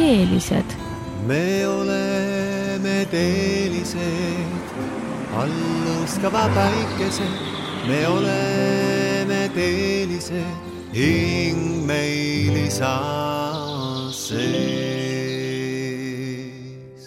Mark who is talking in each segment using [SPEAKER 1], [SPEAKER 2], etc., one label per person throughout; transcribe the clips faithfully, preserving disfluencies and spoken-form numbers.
[SPEAKER 1] teelised.
[SPEAKER 2] Me oleme teelised, allõskava päikesed. Me oleme teelised, hing meil saa sees.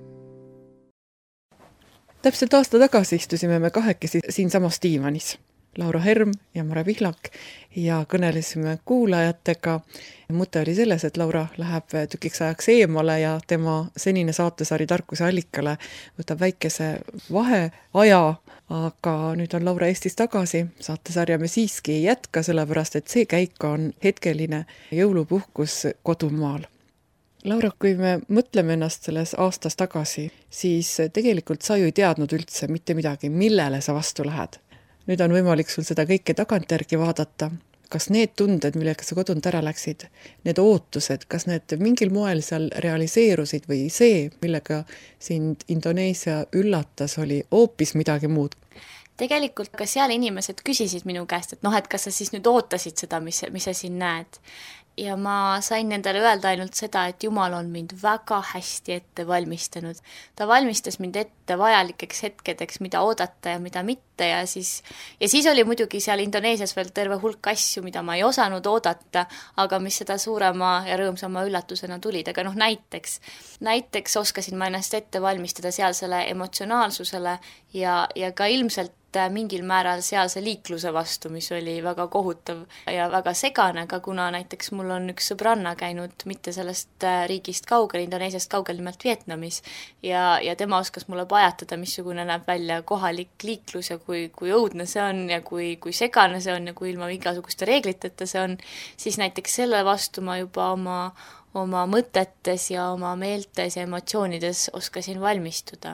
[SPEAKER 3] Täpselt aasta tagasi istusime me kahekesi siin samas diivanis. Laura Herm ja Mare Pihlak ja kõnelesime kuulajatega. Mõte oli selles, et Laura läheb tükiks ajaks eemale ja tema senine saatesari Tarkuse allikale võtab väikese vaheaja, aga nüüd on Laura Eestis tagasi. Saatesarja me siiski ei jätka, sellepärast et see käik on hetkeline jõulupuhkus kodumaal. Laura, kui me mõtleme ennast selles aastas tagasi, siis tegelikult sa ju ei teadnud üldse mitte midagi, millele sa vastu lähed. Nüüd on võimalik sul seda kõike tagantjärgi vaadata. Kas need tunded, millega sa kodunt ära läksid, need ootused, kas need mingil moel seal realiseerusid või see, millega sind Indoneesia üllatas, oli hoopis midagi muud?
[SPEAKER 4] Tegelikult ka seal inimesed küsisid minu käest, et noh, et kas sa siis nüüd ootasid seda, mis, mis sa siin näed. Ja ma sain nendele öelda ainult seda, et Jumal on mind väga hästi ette valmistanud. Ta valmistas mind ette vajalikeks hetkedeks, mida oodata ja mida mitte. Ja siis, ja siis oli muidugi seal Indoneesias veel terve hulk asju, mida ma ei osanud oodata, aga mis seda suurema ja rõõmsama üllatusena tulid. Aga noh, näiteks, näiteks oskasin ma ennast ette valmistada sealsele emotsionaalsusele ja, ja ka ilmselt mingil määral sealse liikluse vastu, mis oli väga kohutav ja väga segane, aga kuna näiteks mul on üks sõbranna käinud mitte sellest riigist kaugel, Indoneesiast kaugel, nimelt Vietnamis ja, ja tema oskas mulle pajatada, missugune näeb välja kohalik liiklus ja kui, kui õudne see on ja kui, kui segane see on ja kui ilma igasuguste reegliteta see on, siis näiteks selle vastu ma juba oma, oma mõtetes ja oma meeltes ja emotsioonides oskasin valmistuda.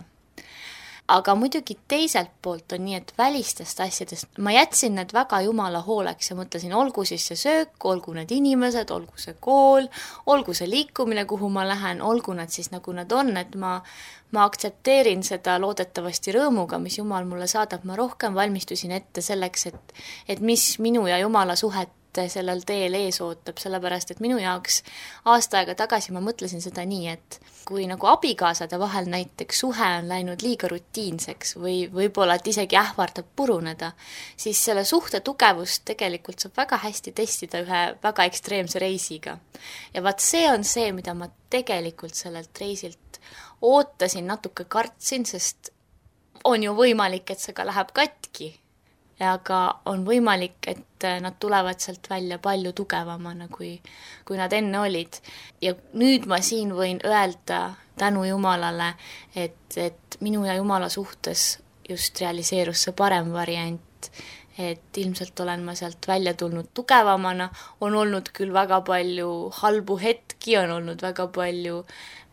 [SPEAKER 4] Aga muidugi teiselt poolt on nii, et välistest asjadest ma jätsin need väga Jumala hooleks ja mõtlesin, olgu siis see söök, olgu need inimesed, olgu see kool, olgu see liikumine, kuhu ma lähen, olgu nad siis nagu nad on, et ma, ma aktsepteerin seda loodetavasti rõõmuga, mis Jumal mulle saadab, ma rohkem valmistusin ette selleks, et, et mis minu ja Jumala suhet sellel teel ees ootab, sellepärast, et minu jaoks aasta aega tagasi ma mõtlesin seda nii, et kui nagu abikaasade vahel näiteks suhe on läinud liiga rutiinseks või võib-olla, et isegi ähvardab puruneda, siis selle suhte tugevust tegelikult saab väga hästi testida ühe väga ekstreemse reisiga. Ja vaat see on see, mida ma tegelikult sellelt reisilt ootasin, natuke kartsin, sest on ju võimalik, et see ka läheb katki. Aga on võimalik, et nad tulevad sealt välja palju tugevamana, kui, kui nad enne olid. Ja nüüd ma siin võin öelda tänu Jumalale, et, et minu ja Jumala suhtes just realiseerus see parem variant, et ilmselt olen ma sealt välja tulnud tugevamana, on olnud küll väga palju halbu hetki, on olnud väga palju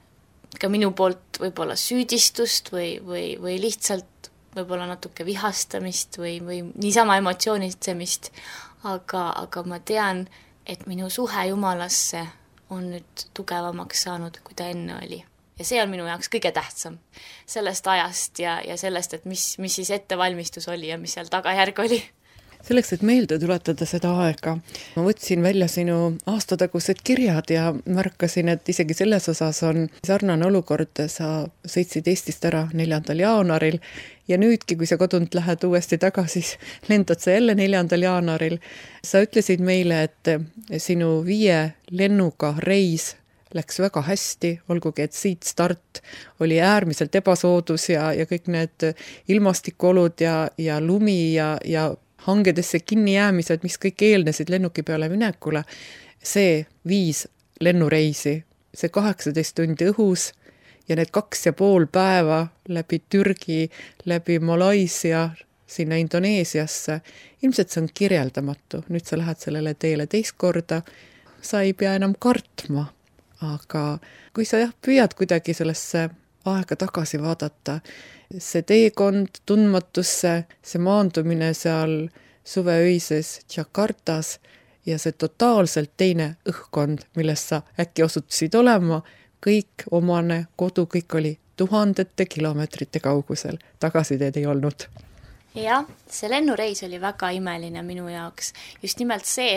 [SPEAKER 4] ka minu poolt võib-olla süüdistust või, või, või lihtsalt võib-olla natuke vihastamist või, või niisama emotsioonitsemist, aga, aga ma tean, et minu suhe Jumalasse on nüüd tugevamaks saanud, kui ta enne oli. Ja see on minu jaoks kõige tähtsam sellest ajast ja, ja sellest, et mis, mis siis ettevalmistus oli ja mis seal tagajärg oli.
[SPEAKER 3] Selleks, et meelde tuletada seda aega, ma võtsin välja sinu aastatagused kirjad ja märkasin, et isegi selles osas on sarnane olukord, sa sõitsid Eestist ära neljandal jaanuaril ja nüüdki, kui sa kodunt lähed uuesti tagasi, lendad sa jälle neljandal jaanuaril. Sa ütlesid meile, et sinu viie lennuga reis läks väga hästi, olgugi, et siit start oli äärmiselt ebasoodus ja, ja kõik need ilmastikuolud ja, ja lumi ja, ja hangedesse kinni jäämised, mis kõik eelnesid lennuki peale minekule, see viis lennureisi, see kaheksateist tundi õhus ja need kaks ja pool päeva läbi Türgi, läbi Malaisia, sinna Indoneesiasse. Ilmselt see on kirjeldamatu. Nüüd sa lähed sellele teele teist korda, sa ei pea enam kartma, aga kui sa jah, püüad kuidagi sellesse aega tagasi vaadata, see teekond tundmatusse, see maandumine seal suveöises Jakartas ja see totaalselt teine õhkkond, milles sa äkki osutusid olema, kõik omane kodu, kõik oli tuhandete kilomeetrite kaugusel, tagasiteed ei olnud.
[SPEAKER 4] Jah, see lennureis oli väga imeline minu jaoks. Just nimelt see, et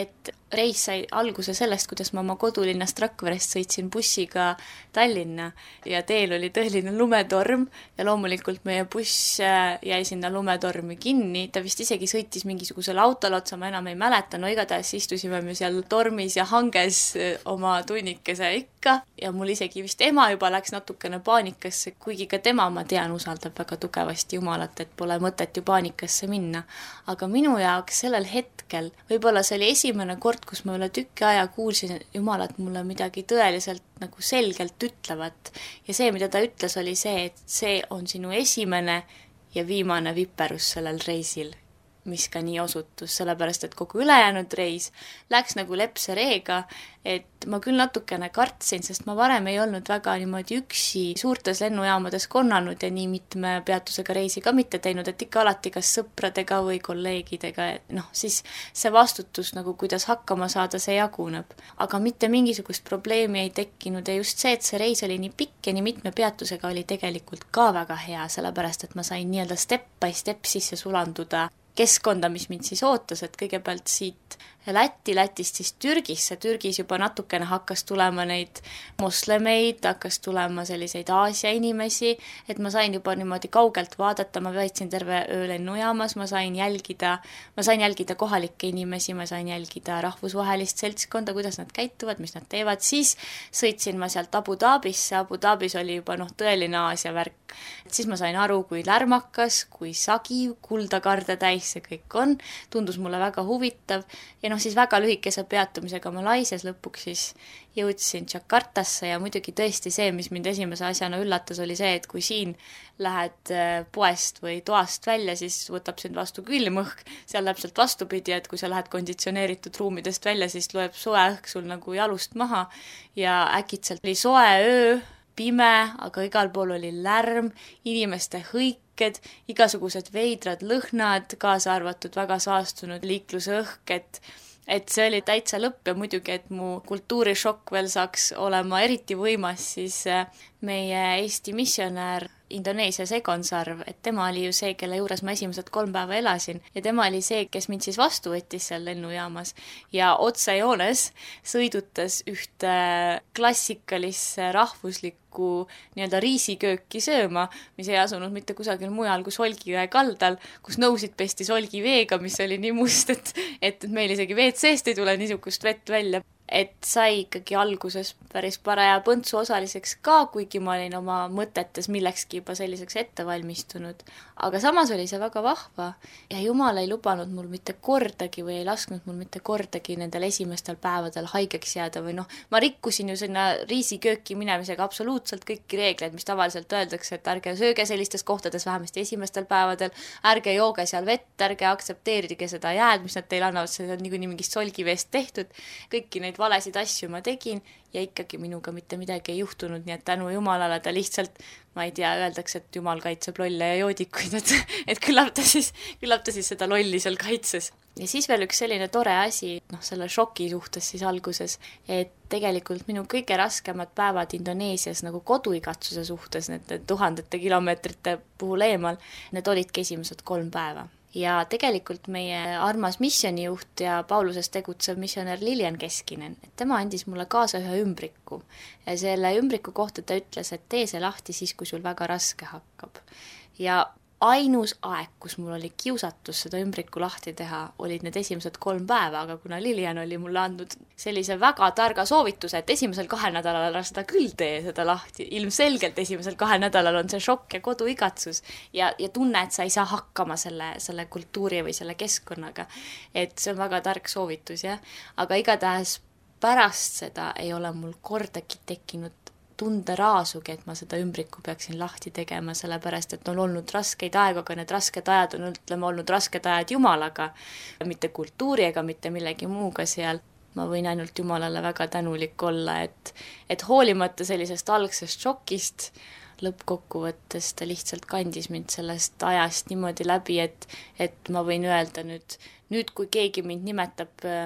[SPEAKER 4] reis sai alguse sellest, kuidas ma oma kodulinnast Rakverest sõitsin bussiga Tallinna ja teel oli tõeline lumetorm ja loomulikult meie buss jäi sinna lumetormi kinni, ta vist isegi sõitis mingisugusele autole otsa, ma enam ei mäleta, no igatahes istusime me seal tormis ja hanges oma tunnikese ikka ja mul isegi vist ema juba läks natukene paanikasse, kuigi ka tema, ma tean, usaldab väga tugevasti Jumalat, et pole mõtet ju paanikasse minna. Aga minu jaoks sellel hetkel, võib-olla see oli esimene kord, kus ma üle tükki aja kuulsin Jumalat mulle midagi tõeliselt nagu selgelt ütlevat. Ja see, mida ta ütles, oli see, et see on sinu esimene ja viimane viperus sellel reisil, mis ka nii osutus, sellepärast, et kogu ülejäänud reis läks nagu lepse reega, et ma küll natukene kartsin, sest ma varem ei olnud väga niimoodi üksi suurtes lennujaamades konnanud ja nii mitme peatusega reisi ka mitte teinud, et ikka alati kas sõpradega või kolleegidega, noh, siis see vastutus nagu kuidas hakkama saada, see jaguneb. Aga mitte mingisugust probleemi ei tekkinud ja just see, et see reis oli nii pikk ja nii mitme peatusega oli tegelikult ka väga hea, sellepärast, et ma sain nii-öelda step by step sisse sulanduda keskkonda, mis mind siis ootas, et kõigepealt siit Läti, Lätist siis Türgisse, Türgis juba natukene hakkas tulema neid moslemeid, hakkas tulema selliseid Aasia inimesi, et ma sain juba niimoodi kaugelt vaadata, ma veetsin terve öö lennujaamas, ma sain jälgida, ma sain jälgida kohalikke inimesi, ma sain jälgida rahvusvahelist seltskonda, kuidas nad käituvad, mis nad teevad, siis sõitsin ma sealt Abu Dhabisse, Abu Dhabis oli juba noh, tõeline Aasia värk, et siis ma sain aru, kui lärmakas, kui sagiv, kuldakarde täis see kõik on, tundus mulle väga huvitav ja noh, siis väga lühikese peatumisega Malaisias lõpuks siis jõudsin Jakartasse ja muidugi tõesti see, mis mind esimese asjana üllatas, oli see, et kui siin lähed poest või toast välja, siis võtab sind vastu külm õhk, seal täpselt vastupidi, et kui sa lähed konditsioneeritud ruumidest välja, siis loeb soe õhk sul nagu jalust maha ja äkitselt oli soe öö, pime, aga igal pool oli lärm, inimeste hõiked, igasugused veidrad lõhnad, kaasa arvatud väga saastunud liiklusõhk, et et see oli täitsa lõpp ja muidugi, et mu kultuurishokk veel saaks olema eriti võimas, siis meie Eesti missionär Indoneesias Egon Sarv, et tema oli ju see, kelle juures ma esimesed kolm päeva elasin ja tema oli see, kes mind siis vastu võttis seal lennujaamas ja otsejoones sõidutas ühte klassikalisse rahvuslikku nii-öelda riisikööki sööma, mis ei asunud mitte kusagil mujal kui Solgijõe kaldal, kus nõusid pesti solgiveega, mis oli nii must, et, et meil isegi veed seest ei tule niisugust vett välja. Et sai ikkagi alguses päris paraja põntsu osaliseks ka, kuigi ma olin oma mõtetes millekski juba selliseks ette valmistunud. Aga samas oli see väga vahva ja Jumal ei lubanud mul mitte kordagi või ei lasknud mul mitte kordagi nendel esimestel päevadel haigeks jääda või noh, ma rikkusin ju sinna riisikööki minemisega absoluutselt kõiki reegleid, mis tavaliselt öeldakse, et ärge sööge sellistes kohtades vähemasti esimestel päevadel, ärge jooge seal vett, ärge aktsepteerige seda jääd, mis nad teile annavad, see on niikuinii mingist solgiveest tehtud, kõiki neid valesid asju ma tegin ja ikkagi minuga mitte midagi ei juhtunud, nii et tänu Jumalale ta lihtsalt, ma ei tea, öeldakse, et Jumal kaitseb lolle ja joodikuid, et, et küllap ta siis, küllap ta siis seda lolli seal kaitses. Ja siis veel üks selline tore asi, noh, selle šoki suhtes siis alguses, et tegelikult minu kõige raskemad päevad Indoneesias nagu koduigatsuse suhtes, need tuhandete kilomeetrite puhul eemal, need olidki esimesed kolm päeva. Ja tegelikult meie armas missionijuht ja Pauluses tegutsev missionär Lilian Keskinen, et tema andis mulle kaasa ühe ümbriku. Ja selle ümbriku kohta ta ütles, et tee see lahti siis, kui sul väga raske hakkab. Ja ainus aeg, kus mul oli kiusatus seda ümbriku lahti teha, olid need esimesed kolm päeva, aga kuna Lilian oli mulle andnud sellise väga targa soovituse, et esimesel kahel nädalal ära seda küll tee seda lahti, ilmselgelt esimesel kahel nädalal on see šokk ja koduigatsus ja, ja tunne, et sa ei saa hakkama selle, selle kultuuri või selle keskkonnaga, et see on väga tark soovitus, jah. Aga igatahes pärast seda ei ole mul kordagi tekkinud tunde raasugi, et ma seda ümbriku peaksin lahti tegema, sellepärast, et on olnud raskeid aegu, aga need rasked ajad on ütleme olnud rasked ajad Jumalaga, mitte kultuuri ega mitte millegi muuga seal. Ma võin ainult Jumalale väga tänulik olla, et, et hoolimata sellisest algsest šokist, lõppkokkuvõttes ta lihtsalt kandis mind sellest ajast niimoodi läbi, et, et ma võin öelda nüüd, nüüd kui keegi mind nimetab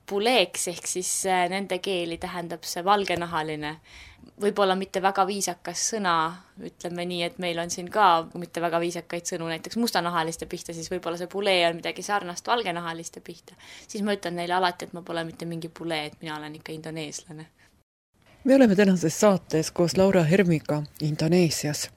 [SPEAKER 4] puleeks, ehk siis nende keeli tähendab see valgenahaline. Võib-olla mitte väga viisakas sõna, ütleme nii, et meil on siin ka mitte väga viisakaid sõnu, näiteks mustanahaliste pihta, siis võib-olla see pulee on midagi sarnast valgenahaliste pihta. Siis ma ütlen neile alati, et ma pole mitte mingi pulee, et mina olen ikka indoneeslane.
[SPEAKER 3] Me oleme tänases saates koos Laura Hermiga Indoneesias.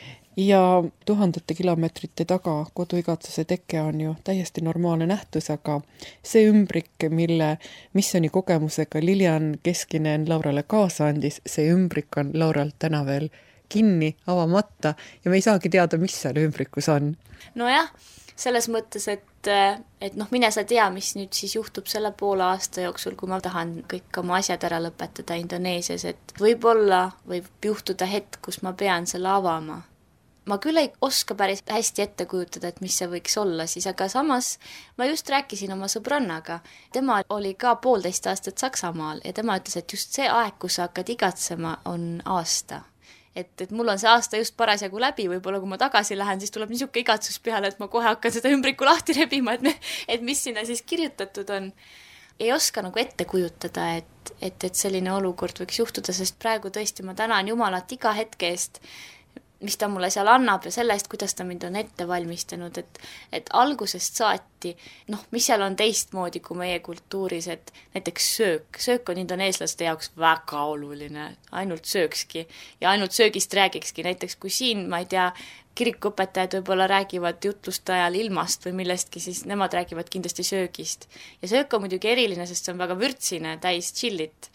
[SPEAKER 3] Ja tuhandete kilomeetrite taga koduigatsuse teke on ju täiesti normaalne nähtus, aga see ümbrik, mille missiooni kogemusega Lilian Keskinen Laurale kaasa andis, see ümbrik on Lauralt täna veel kinni, avamata ja me ei saagi teada, mis seal ümbrikus on.
[SPEAKER 4] Nojah, selles mõttes, et, et noh, mine sa tea, mis nüüd siis juhtub selle poole aasta jooksul, kui ma tahan kõik oma asjad ära lõpetada Indoneesias, et võib-olla võib juhtuda hetk, kus ma pean selle avama. Ma küll ei oska päris hästi ette kujutada, et mis see võiks olla siis, aga samas ma just rääkisin oma sõbrannaga. Tema oli ka poolteist aastat Saksamaal ja tema ütles, et just see aeg, kus sa hakkad igatsema, on aasta. Et, et mul on see aasta just parasjagu läbi, võib-olla kui ma tagasi lähen, siis tuleb niisugune igatsus peale, et ma kohe hakkan seda ümbriku lahti rebima, et, me, et mis sinna siis kirjutatud on. Ei oska nagu ette kujutada, et, et, et selline olukord võiks juhtuda, sest praegu tõesti ma tänan Jumalat iga hetke eest, mis ta mulle seal annab ja selle eest, kuidas ta mind on ette valmistanud, et, et algusest saati, noh, mis seal on teistmoodi kui meie kultuuris, et näiteks söök, söök on indoneeslaste jaoks väga oluline, ainult söökski ja ainult söögist räägikski, näiteks kui siin, ma ei tea, kirikuõpetajad võib-olla räägivad jutluste ajal ilmast või millestki, siis nemad räägivad kindlasti söögist ja söök on muidugi eriline, sest see on väga vürtsine, täis chillit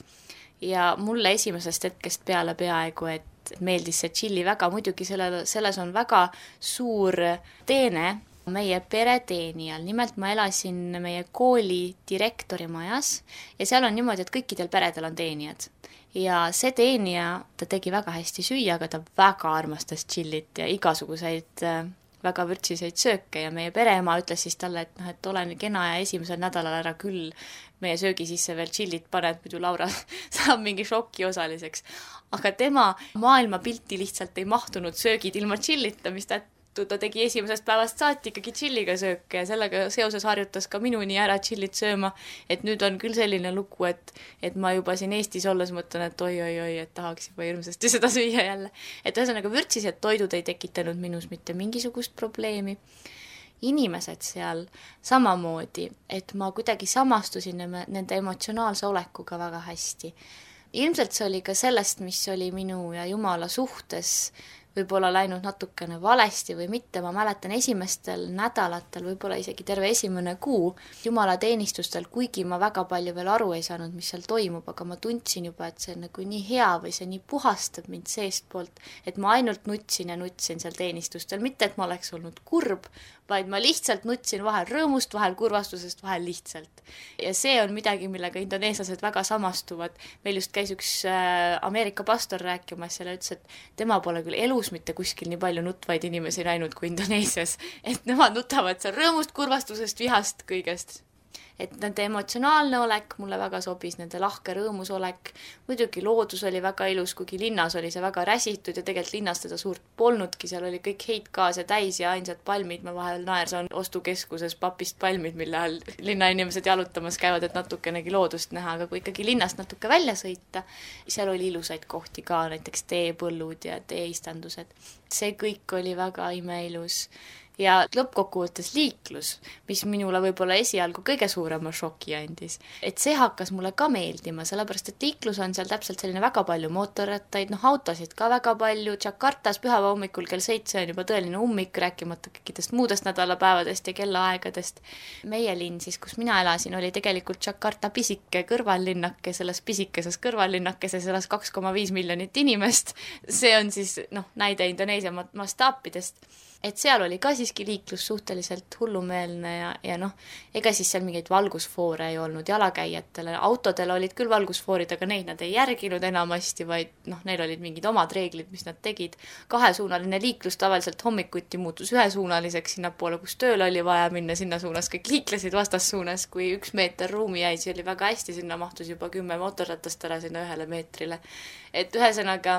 [SPEAKER 4] ja mulle esimesest hetkest peale peaaegu, et meeldis see chilli väga, muidugi selle, selles on väga suur teene meie pereteenijal. Nimelt ma elasin meie kooli direktori majas ja seal on niimoodi, et kõikidel peredel on teenijad. Ja see teenija, ta tegi väga hästi süüa, aga ta väga armastas chillit ja igasuguseid väga vürtsiseid sööke ja meie pereema ütles siis talle, et, noh, et olen kena ja esimesel nädalal ära küll meie söögi sisse veel chillit paned, muidu Laura saab mingi šoki osaliseks. Aga tema maailmapilti lihtsalt ei mahtunud söögid ilma chillita, mis ta, ta tegi esimesest päevast saati ikkagi chilliga sööke ja sellega seoses harjutas ka minuni ära chillit sööma, et nüüd on küll selline lugu, et, et ma juba siin Eestis olles mõtlen, et oi-oi-oi, et tahaks juba hirmsasti seda süüa jälle. Et ühesõnaga vürtsised toidud ei tekitanud minus mitte mingisugust probleemi. Inimesed seal samamoodi, et ma kuidagi samastusin nende emotsionaalse olekuga väga hästi. Ilmselt see oli ka sellest, mis oli minu ja Jumala suhtes võib-olla läinud natukene valesti või mitte. Ma mäletan esimestel nädalatel, võib-olla isegi terve esimene kuu Jumala teenistustel, kuigi ma väga palju veel aru ei saanud, mis seal toimub, aga ma tundsin juba, et see on nagu nii hea või see nii puhastab mind seest poolt, et ma ainult nutsin ja nutsin seal teenistustel. Mitte, et ma oleks olnud kurb, vaid ma lihtsalt nutsin vahel rõõmust, vahel kurvastusest, vahel lihtsalt. Ja see on midagi, millega indoneeslased väga samastuvad. Meil just käis üks Ameerika pastor rääkimas ja ütles, et tema pole küll elus mitte kuskil nii palju nutvaid inimesi näinud kui Indoneesias. Et nemad nutavad seal rõõmust, kurvastusest, vihast, kõigest. Et nende emotsionaalne olek mulle väga sobis, nende lahke rõõmus olek. Muidugi loodus oli väga ilus, kuigi linnas oli see väga räsitud ja tegelikult linnas teda suurt polnudki. Seal oli kõik heitgaase täis ja ainsad palmid. Ma vahel naersan ostukeskuses papist palmid, mille all linnainimesed jalutamas käivad, et natukenegi loodust näha. Aga kui ikkagi linnast natuke välja sõita, seal oli ilusaid kohti ka, näiteks teepõllud ja teeistandused. See kõik oli väga imeilus. Ja lõppkokkuvõttes liiklus, mis minule võib-olla esialgu kõige suurema šoki andis, et see hakkas mulle ka meeldima, sellepärast et liiklus on seal täpselt selline väga palju mootorrattaid, noh autosid ka väga palju. Jakartas pühava hommikul kell seitse on juba tõeline ummik, rääkimata kõikidest muudest nädalapäevadest ja kellaaegadest. Meie linn siis, kus mina elasin, oli tegelikult Jakarta pisike kõrvallinnake, selles pisikeses kõrvallinnakeses elas kaks koma viis miljonit inimest. See on siis noh, näide Indoneesia mastaapidest. Et seal oli ka siiski liiklus suhteliselt hullumeelne ja, ja noh, ega siis seal mingeid valgusfoore ei olnud jalakäijatele. Autodel olid küll valgusfoorid, aga neid nad ei järginud enamasti, vaid noh, neil olid mingid omad reeglid, mis nad tegid. Kahesuunaline liiklus tavaliselt hommikuti muutus ühesuunaliseks sinnapoole, kus tööl oli vaja minna, sinna suunas kõik liiklesid vastassuunas, kui üks meeter ruumi jäi, see oli väga hästi, sinna mahtus juba kümme mootorratast ära sinna ühele meetrile. Et ühesõnaga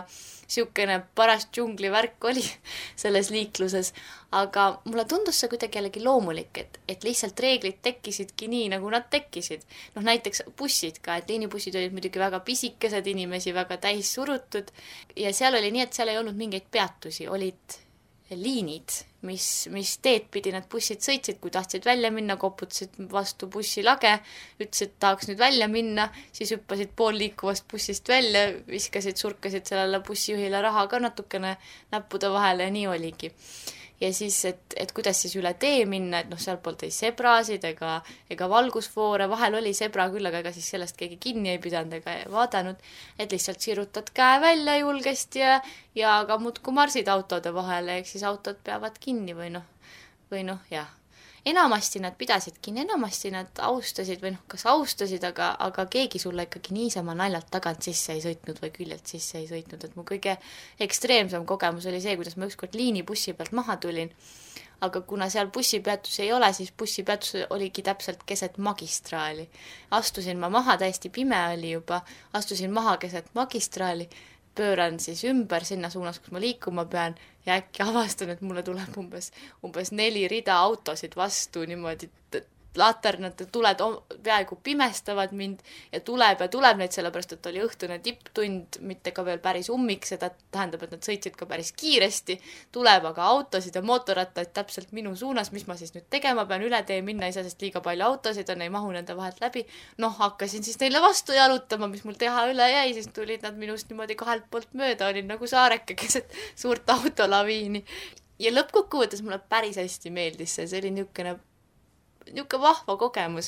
[SPEAKER 4] siukene paras džunglivärk oli selles liikluses, aga mulle tundus see kuidagi jällegi loomulik, et, et lihtsalt reeglid tekkisidki nii, nagu nad tekkisid. Noh, näiteks bussid ka, et liinibussid olid muidugi väga pisikesed, inimesi väga täis surutud ja seal oli nii, et seal ei olnud mingeid peatusi, olid liinid, mis, mis teed pidi need bussid sõitsid, kui tahtsid välja minna, koputasid vastu bussilage, ütlesid, tahaks nüüd välja minna, siis hüppasid pool liikuvast bussist välja, viskasid, surkasid sellele bussijuhile raha ka natukene näppude vahele ja nii oligi. Ja siis, et, et kuidas siis üle tee minna, et noh, seal poolt ei sebrasid ega, ega valgusfoore, vahel oli sebra küll, aga ega siis sellest keegi kinni ei pidanud ega vaadanud, et lihtsalt sirutad käe välja julgesti ja, ja ka muudku marsid autode vahele, eks siis autod peavad kinni või noh, või noh, jah. Enamasti nad pidasid kinni, enamasti nad austasid või noh, kas austasid, aga, aga keegi sulle ikkagi niisama naljalt tagant sisse ei sõitnud või küljelt sisse ei sõitnud, et mu kõige ekstreemsem kogemus oli see, kuidas ma ükskord liinibussi pealt maha tulin, aga kuna seal bussipeatus ei ole, siis bussipeatus oligi täpselt keset magistraali. Astusin ma maha, täiesti pime oli juba, astusin maha keset magistraali, pööran siis ümber sinna suunas, kus ma liikuma pean ja äkki avastan, et mulle tuleb umbes, umbes neli rida autosid vastu niimoodi, laternate tuled peaaegu pimestavad mind ja tuleb ja tuleb neid, sellepärast et oli õhtune tipptund, mitte ka veel päris ummik, seda tähendab, et nad sõitsid ka päris kiiresti, tuleb aga autosid ja mootorrattaid täpselt minu suunas, mis ma siis nüüd tegema pean, üle tee minna, ei saa, sest liiga palju autosid on, ei mahu nende vahelt läbi. Noh, hakkasin siis neile vastu jalutama, mis mul teha üle jäi, siis tulid nad minust niimoodi kahelt poolt mööda, olin nagu saareke keset suurt autolaviini. Ja lõppkokkuvõttes mulle päris hästi meeldis see, see oli niisugune niisugune vahva kogemus.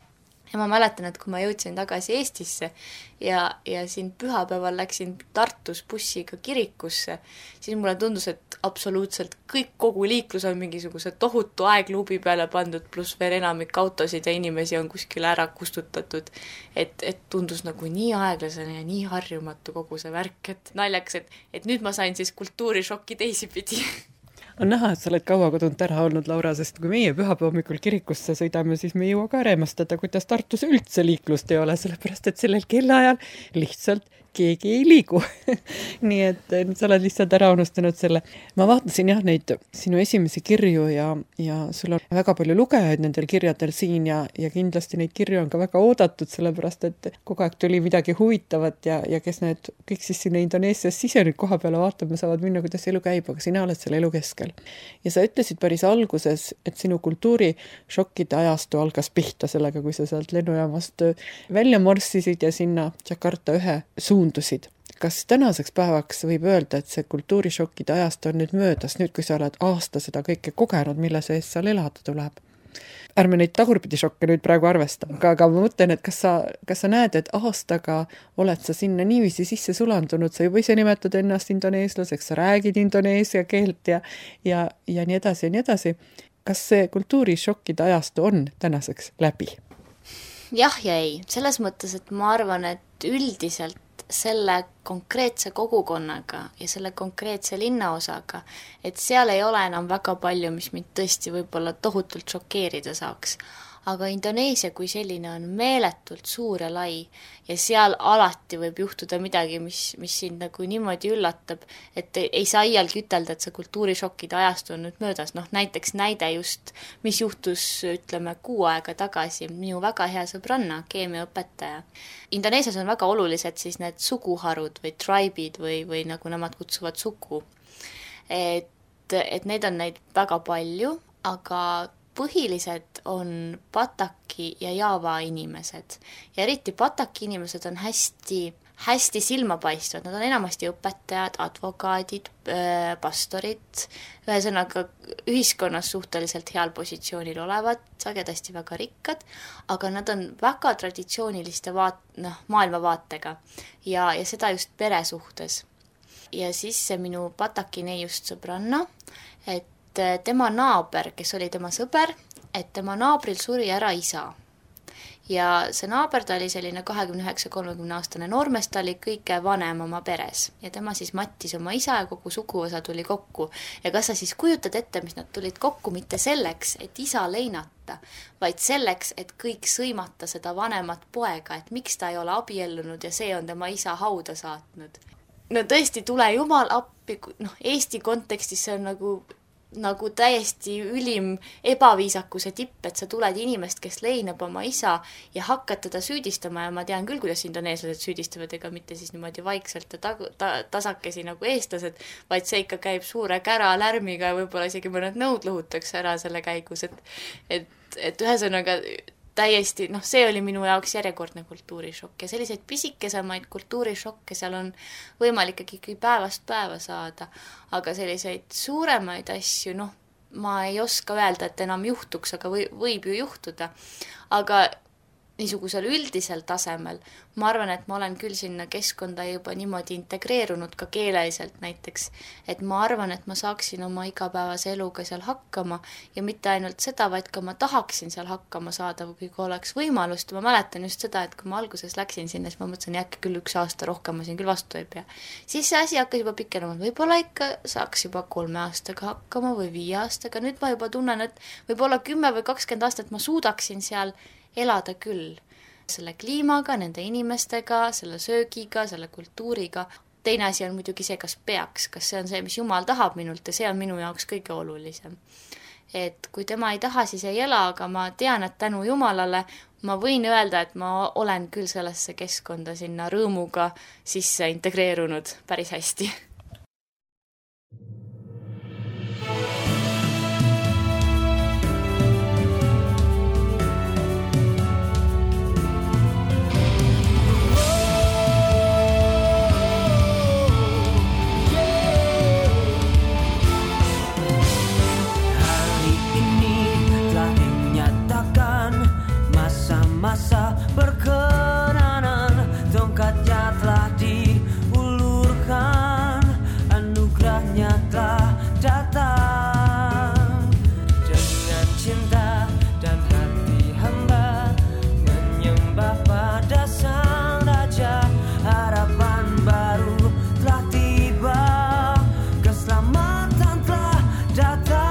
[SPEAKER 4] Ja ma mäletan, et kui ma jõudsin tagasi Eestisse ja, ja siin pühapäeval läksin Tartus bussiga kirikusse, siis mulle tundus, et absoluutselt kõik kogu liiklus on mingisuguse tohutu aegluubi peale pandud, pluss veel enamik autosid ja inimesi on kuskil ära kustutatud. Et, et tundus nagu nii aeglasena ja nii harjumatu kogu see värk, et naljaks, et, et nüüd ma sain siis kultuurishokki teisipidi.
[SPEAKER 3] On näha, et sa oled kaua kodunt ära olnud, Laura, sest kui meie pühapäeva hommikul kirikusse sõidame, siis me ei jõua ka remastada, kuidas Tartus üldse liiklust ei ole, sellepärast et sellel kellaajal lihtsalt keegi ei liigu. Nii et sa oled lihtsalt ära unustanud selle. Ma vaatasin jah neid sinu esimesi kirju ja, ja sul on väga palju lugejaid nendel kirjadel siin ja, ja kindlasti neid kirju on ka väga oodatud, sellepärast et kogu aeg tuli midagi huvitavat ja, ja kes need kõik siis sinna Indoneesias sise nüüd koha peale vaatama saavad minna, kuidas elu käib, aga sina oled selle elu keskel. Ja sa ütlesid päris alguses, et sinu kultuurishokkide ajastu algas pihta sellega, kui sa sealt lennujaamast välja morssisid ja sinna Jakarta ühe suun Undusid. Kas tänaseks päevaks võib öelda, et see kultuurishokkide ajast on nüüd möödas, nüüd kui sa oled aasta seda kõike kogenud, mille sees seal elada tuleb? Ärme neid tagurpidi šokke nüüd praegu arvesta, aga, aga ma mõtlen, et kas sa, kas sa näed, et aastaga oled sa sinna niiviisi sisse sulandunud, sa juba ise nimetad ennast indoneeslaseks, sa räägid indoneesia keelt ja, ja, ja nii edasi ja nii edasi. Kas see kultuurishokkide ajastu on tänaseks läbi?
[SPEAKER 4] Jah ja ei, selles mõttes, et ma arvan, et üldiselt selle konkreetse kogukonnaga ja selle konkreetse linnaosaga, et seal ei ole enam väga palju, mis mind tõesti võib-olla tohutult šokeerida saaks. Aga Indoneesia kui selline on meeletult suur ja lai ja seal alati võib juhtuda midagi, mis, mis sind nagu niimoodi üllatab, et ei, ei saa iialgi ütelda, et see kultuurishokkide ajastu on nüüd möödas. Noh, näiteks näide just, mis juhtus, ütleme, kuu aega tagasi, minu väga hea sõbranna, keemiaõpetaja. Indoneesias on väga olulised siis need suguharud või tribe'id või, või nagu nemad kutsuvad sugu. Et, et neid on neid väga palju, aga põhilised on Pataki ja Java inimesed. Ja eriti Pataki inimesed on hästi, hästi silmapaistvad. Nad on enamasti õpetajad, advokaadid, pastorid, ühesõnaga ühiskonnas suhteliselt heal positsioonil olevad, sagedasti väga rikkad, aga nad on väga traditsiooniliste vaat, noh, maailmavaatega ja, ja seda just pere suhtes. Ja siis see minu Pataki neiust sõbranna, et tema naaber, kes oli tema sõber, et tema naabril suri ära isa. Ja see naaber, ta oli selline kahekümne üheksa kolmekümne aastane noormees, ta oli kõige vanem oma peres. Ja tema siis mattis oma isa ja kogu suguosa tuli kokku. Ja kas sa siis kujutad ette, mis nad tulid kokku mitte selleks, et isa leinata, vaid selleks, et kõik sõimata seda vanemat poega, et miks ta ei ole abiellunud ja see on tema isa hauda saatnud. no tõesti, tule jumal appi, noh, Eesti kontekstis see on nagu nagu täiesti ülim ebaviisakuse tipp, et sa tuled inimest, kes leinab oma isa ja hakkad teda süüdistama ja ma tean küll, kuidas indoneeslased süüdistavad, ega mitte siis niimoodi vaikselt ja tag- ta- tasakesi nagu eestlased, vaid see ikka käib suure kära lärmiga ja võib-olla isegi mõned nõud lõhutakse ära selle käigus, et et, et ühesõnaga täiesti, noh, see oli minu jaoks järjekordne kultuurishokk ja selliseid pisikesemaid kultuurishokke seal on võimalik ikkagi päevast päeva saada, aga selliseid suuremaid asju, noh, ma ei oska öelda, et enam juhtuks, aga või, võib ju juhtuda, aga niisugusel üldisel tasemel ma arvan, et ma olen küll sinna keskkonda juba niimoodi integreerunud ka keeleliselt näiteks, et ma arvan, et ma saaksin oma igapäevase eluga seal hakkama ja mitte ainult seda, vaid ka ma tahaksin seal hakkama saada, kui oleks võimalust. Ma mäletan just seda, et kui ma alguses läksin sinna, siis ma mõtlesin, äkki küll üks aasta rohkem ma siin küll vastu ei pea. Siis see asi hakkas juba pikenema, võib-olla ikka saaks juba kolme aastaga hakkama või viie aastaga. Nüüd ma juba tunnen, et võib-olla kümme või kakskümmend aastat ma suudaksin seal elada küll selle kliimaga, nende inimestega, selle söögiga, selle kultuuriga. Teine asi on muidugi see, kas peaks, kas see on see, mis Jumal tahab minult ja see on minu jaoks kõige olulisem. Et kui tema ei taha, siis ei ela, aga ma tean, et tänu Jumalale ma võin öelda, et ma olen küll sellesse keskkonda sinna rõõmuga sisse integreerunud päris hästi.
[SPEAKER 1] Masa perkenanan tongkatnya telah diulurkan, anugerahnya telah datang dengan cinta dan hati hamba menyembah pada Sang Raja. Harapan baru telah tiba, keselamatan telah datang.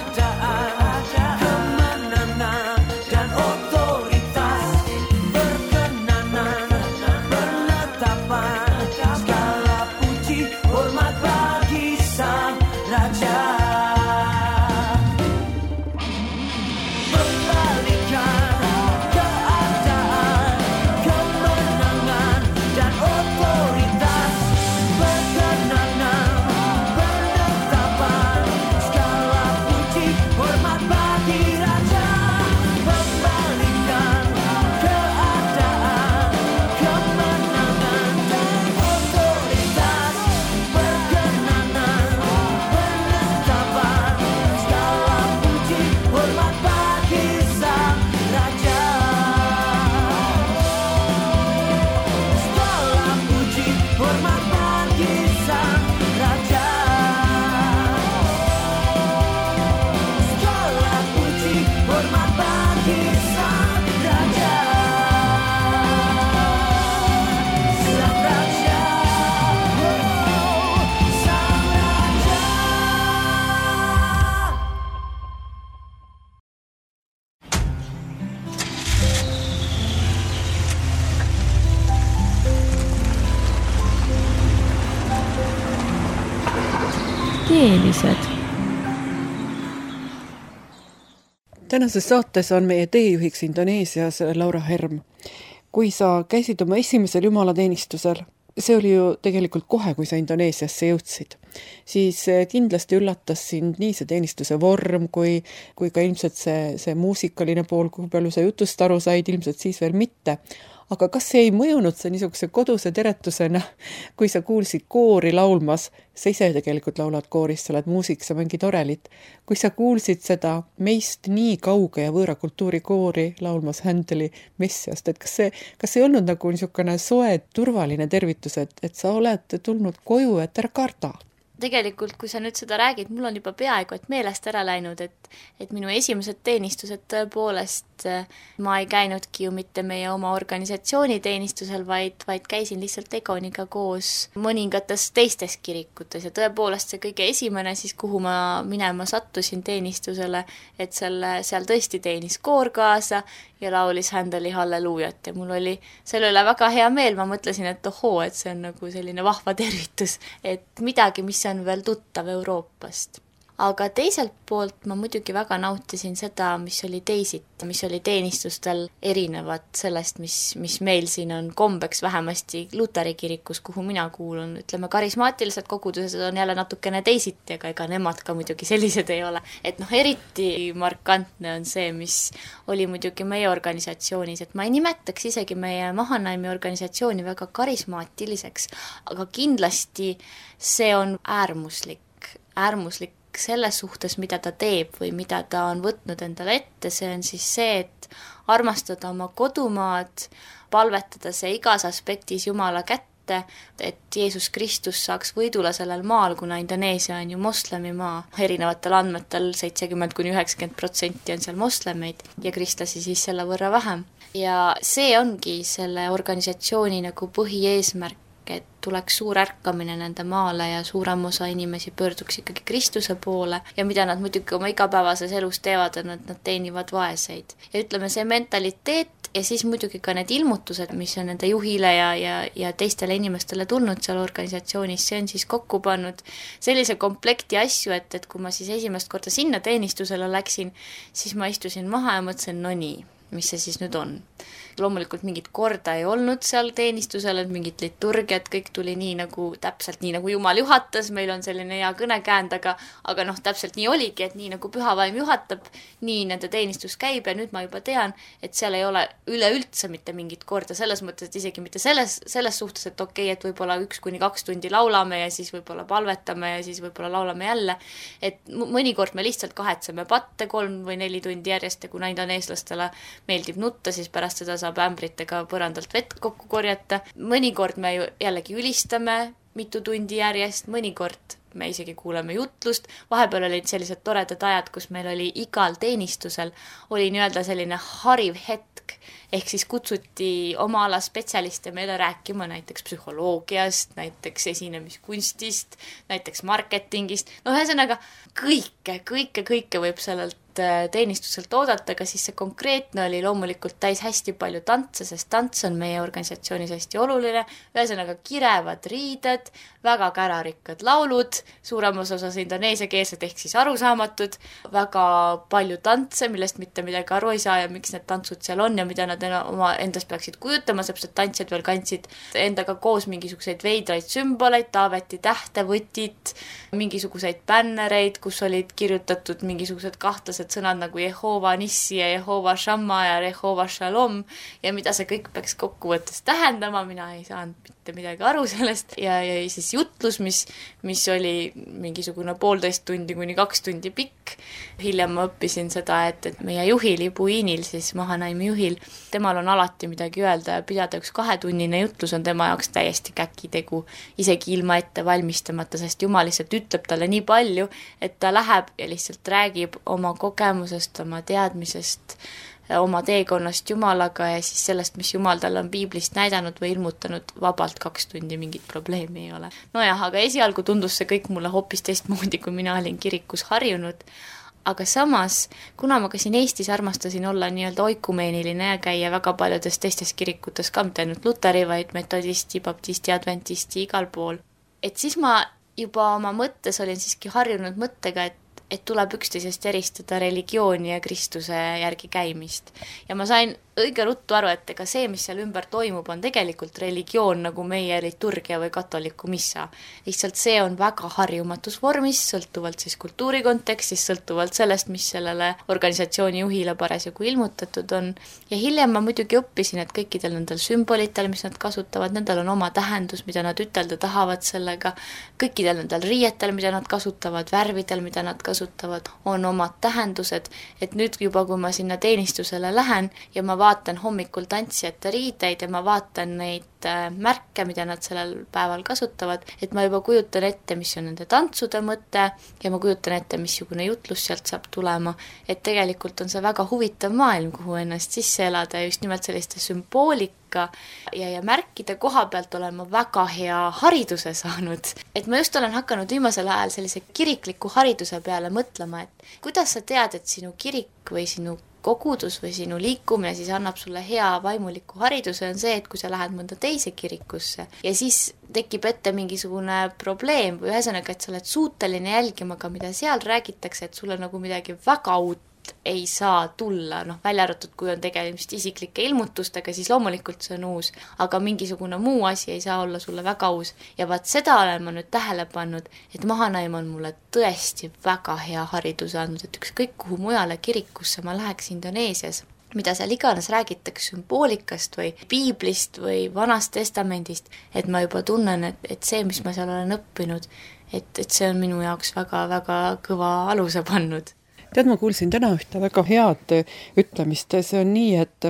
[SPEAKER 1] Keadaan, kemenangan dan otoritas kisah raja. Segala puji hormat bagi sang raja. Segala puji hormat bagi sang raja. Sang raja, oh, sang raja.
[SPEAKER 5] Teelised.
[SPEAKER 3] tänases saates on meie teejuhiks Indoneesias Laura Herm. Kui sa käisid oma esimesel jumalateenistusel, see oli ju tegelikult kohe, kui sa Indoneesiasse jõudsid, siis kindlasti üllatas sind nii see teenistuse vorm, kui, kui ka ilmselt see, see muusikaline pool, kui palju sa jutust aru said, ilmselt siis veel mitte. Aga kas see ei mõjunud see niisuguse koduse teretusena, kui sa kuulsid koori laulmas, sa ise tegelikult laulad kooris, sa oled muusik, sa mängid orelit, kui sa kuulsid seda meist nii kauge ja võõra kultuuri koori laulmas Händeli Messiast, et kas see, kas ei olnud nagu niisugune soe, turvaline tervitus, et, et sa oled tulnud koju, et ära karda?
[SPEAKER 4] Tegelikult, kui sa nüüd seda räägid, mul on juba peaaegu et meelest ära läinud, et, et minu esimesed teenistused tõepoolest, ma ei käinudki ju mitte meie oma organisatsiooni teenistusel, vaid, vaid käisin lihtsalt Egoniga koos mõningates teistes kirikutes ja tõepoolest see kõige esimene siis, kuhu ma minema sattusin teenistusele, et selle, seal tõesti teenis koor kaasa ja laulis Händeli halleluujat ja mul oli selle üle väga hea meel, ma mõtlesin, et ohoo, et see on nagu selline vahva tervitus, et midagi, mis on veel tuttav Euroopast. Aga teiselt poolt ma muidugi väga nautisin seda, mis oli teisiti, mis oli teenistustel erinevad sellest, mis, mis meil siin on kombeks vähemasti Luteri kirikus, kuhu mina kuulun. Ütleme, karismaatilised kogudused on jälle natukene teisiti, aga ega nemad ka muidugi sellised ei ole. Et noh, eriti markantne on see, mis oli muidugi meie organisatsioonis, et ma ei nimetaks isegi meie Mahanaimi organisatsiooni väga karismaatiliseks, aga kindlasti see on äärmuslik, äärmuslik selles suhtes, mida ta teeb või mida ta on võtnud endale ette, see on siis see, et armastada oma kodumaad, palvetada see igas aspektis Jumala kätte, et Jeesus Kristus saaks võidule sellel maal, kuna Indoneesia on ju moslemimaa. Erinevatel andmetel seitsekümmend kuni üheksakümmend protsenti on seal moslemeid ja kristlasi siis selle võrra vähem. Ja see ongi selle organisatsiooni nagu põhieesmärk, et tuleks suur ärkamine nende maale ja suurem osa inimesi pöörduks ikkagi Kristuse poole ja mida nad muidugi oma igapäevases elus teevad, on, et nad teenivad vaeseid. Ja ütleme, see mentaliteet ja siis muidugi ka need ilmutused, mis on nende juhile ja, ja, ja teistele inimestele tulnud seal organisatsioonis, see on siis kokku pannud sellise komplekti asju, et, et kui ma siis esimest korda sinna teenistusele läksin, siis ma istusin maha ja mõtlesin, no nii, mis see siis nüüd on. Loomulikult mingit korda ei olnud seal teenistusel, mingit liturgiat, kõik tuli nii nagu, täpselt nii nagu Jumal juhatas, meil on selline hea kõnekäänd, aga, aga noh, täpselt nii oligi, et nii nagu pühavaim juhatab, nii nende teenistus käib ja nüüd ma juba tean, et seal ei ole üleüldse mitte mingit korda, selles mõttes, et isegi mitte selles, selles suhtes, et okei, et võib-olla üks kuni kaks tundi laulame ja siis võib-olla palvetame ja siis võib-olla laulame jälle, et mõnikord me lihtsalt kahetseme patte kolm või neli tundi järjest ja kuna indoneeslastele meeldib nutta, siis pärast seda saab ämbritega põrandalt vett kokku korjata. Mõnikord me ju jällegi ülistame mitu tundi järjest, mõnikord me isegi kuuleme jutlust. Vahepeal olid sellised toredad ajad, kus meil oli igal teenistusel oli nii-öelda selline hariv hetk, ehk siis kutsuti oma ala spetsialiste meile rääkima näiteks psühholoogiast, näiteks esinemiskunstist, näiteks marketingist. No ühesõnaga kõike, kõike, kõike võib sellelt teenistuselt oodata, aga siis see konkreetne oli loomulikult täis hästi palju tantse, sest tants on meie organisatsioonis hästi oluline, ühesõnaga kirevad riided, väga kärarikkad laulud, suuremas osas indoneesiakeelsed ehk siis arusaamatud, väga palju tantse, millest mitte midagi aru ei saa ja miks need tantsud seal on ja mida nad oma endast peaksid kujutama, seepärast tantsijad veel kandsid endaga koos mingisuguseid veidraid sümboleid, Taaveti tähte, võtid, mingisuguseid bännereid, kus olid kirjutatud mingisugused kahtlased sõnad nagu Jehova Nissi ja Jehova Shamma ja Jehova Shalom ja mida see kõik peaks kokkuvõttes tähendama, mina ei saanud mitte midagi aru sellest ja, ja siis jutlus, mis, mis oli mingisugune poolteist tundi kuni kaks tundi pikk. Hiljem ma õppisin seda, et, et meie juhil, Ibuinil, siis Mahanaimi juhil, temal on alati midagi öelda ja pidada üks kahetunnine jutlus on tema jaoks täiesti käkitegu, isegi ilma ette valmistamata, sest Jumal lihtsalt ütleb talle nii palju, et ta läheb ja lihtsalt räägib oma kogemusest, oma teadmisest, oma teekonnast Jumalaga ja siis sellest, mis Jumal talle on piiblist näidanud või ilmutanud vabalt kaks tundi, mingit probleemi ei ole. Nojah, aga esialgu tundus see kõik mulle hoopis teistmoodi, kui mina olin kirikus harjunud, aga samas, kuna ma ka siin Eestis armastasin olla nii-öelda oikumeeniline ja käia väga paljudes teistes kirikutes ka, mitte ainult luteri, vaid metodisti, baptisti, adventisti, igal pool, et siis ma juba oma mõttes olin siiski harjunud mõttega, et et tuleb üksteisest eristada religiooni ja Kristuse järgi käimist. Ja ma sain õige ruttu aru, et ega see, mis seal ümber toimub, on tegelikult religioon nagu meie liturgia või katoliku missa. Lihtsalt see on väga harjumatus vormis, sõltuvalt siis kultuuri kontekstis, sõltuvalt sellest, mis sellele organisatsiooni juhile parasjagu ilmutatud on. Ja hiljem ma muidugi õppisin, et kõikidel nendel sümbolitel, mis nad kasutavad, nendel on oma tähendus, mida nad ütelda tahavad sellega. Kõikidel nendel riietel, mida nad kasutavad, värvidel, mida nad kasutavad, on omad tähendused. Et nüüd juba, kui ma sinna teenistusele lähen ja ma vaatan hommikul tantsijate riideid ja ma vaatan neid märke, mida nad sellel päeval kasutavad, et ma juba kujutan ette, mis on nende tantsude mõte ja ma kujutan ette, missugune jutlus sealt saab tulema, et tegelikult on see väga huvitav maailm, kuhu ennast sisse elada ja just nimelt selliste sümboolika ja, ja märkide koha pealt olen ma väga hea hariduse saanud. Et ma just olen hakanud viimasel ajal sellise kirikliku hariduse peale mõtlema, et kuidas sa tead, et sinu kirik või sinu kogudus või sinu liikumine siis annab sulle hea vaimuliku hariduse, on see, et kui sa lähed mõnda teise kirikusse ja siis tekib ette mingisugune probleem või ühesõnaga, et sa oled suuteline jälgima ka, mida seal räägitakse, et sulle nagu midagi väga uut ei saa tulla, noh, välja arvatud, kui on tegemist isiklike ilmutustega, siis loomulikult see on uus, aga mingisugune muu asi ei saa olla sulle väga uus. Ja vaat seda olen ma nüüd tähele pannud, et Mahanaim on mulle tõesti väga hea hariduse andnud, et ükskõik kuhu mujale kirikusse ma läheks Indoneesias, mida seal iganes räägitakse sümboolikast või piiblist või vanast testamendist, et ma juba tunnen, et, et see, mis ma seal olen õppinud, et, et see on minu jaoks väga-väga kõva aluse pannud.
[SPEAKER 3] Tead, ma kuulsin täna ühte väga head ütlemist, see on nii, et,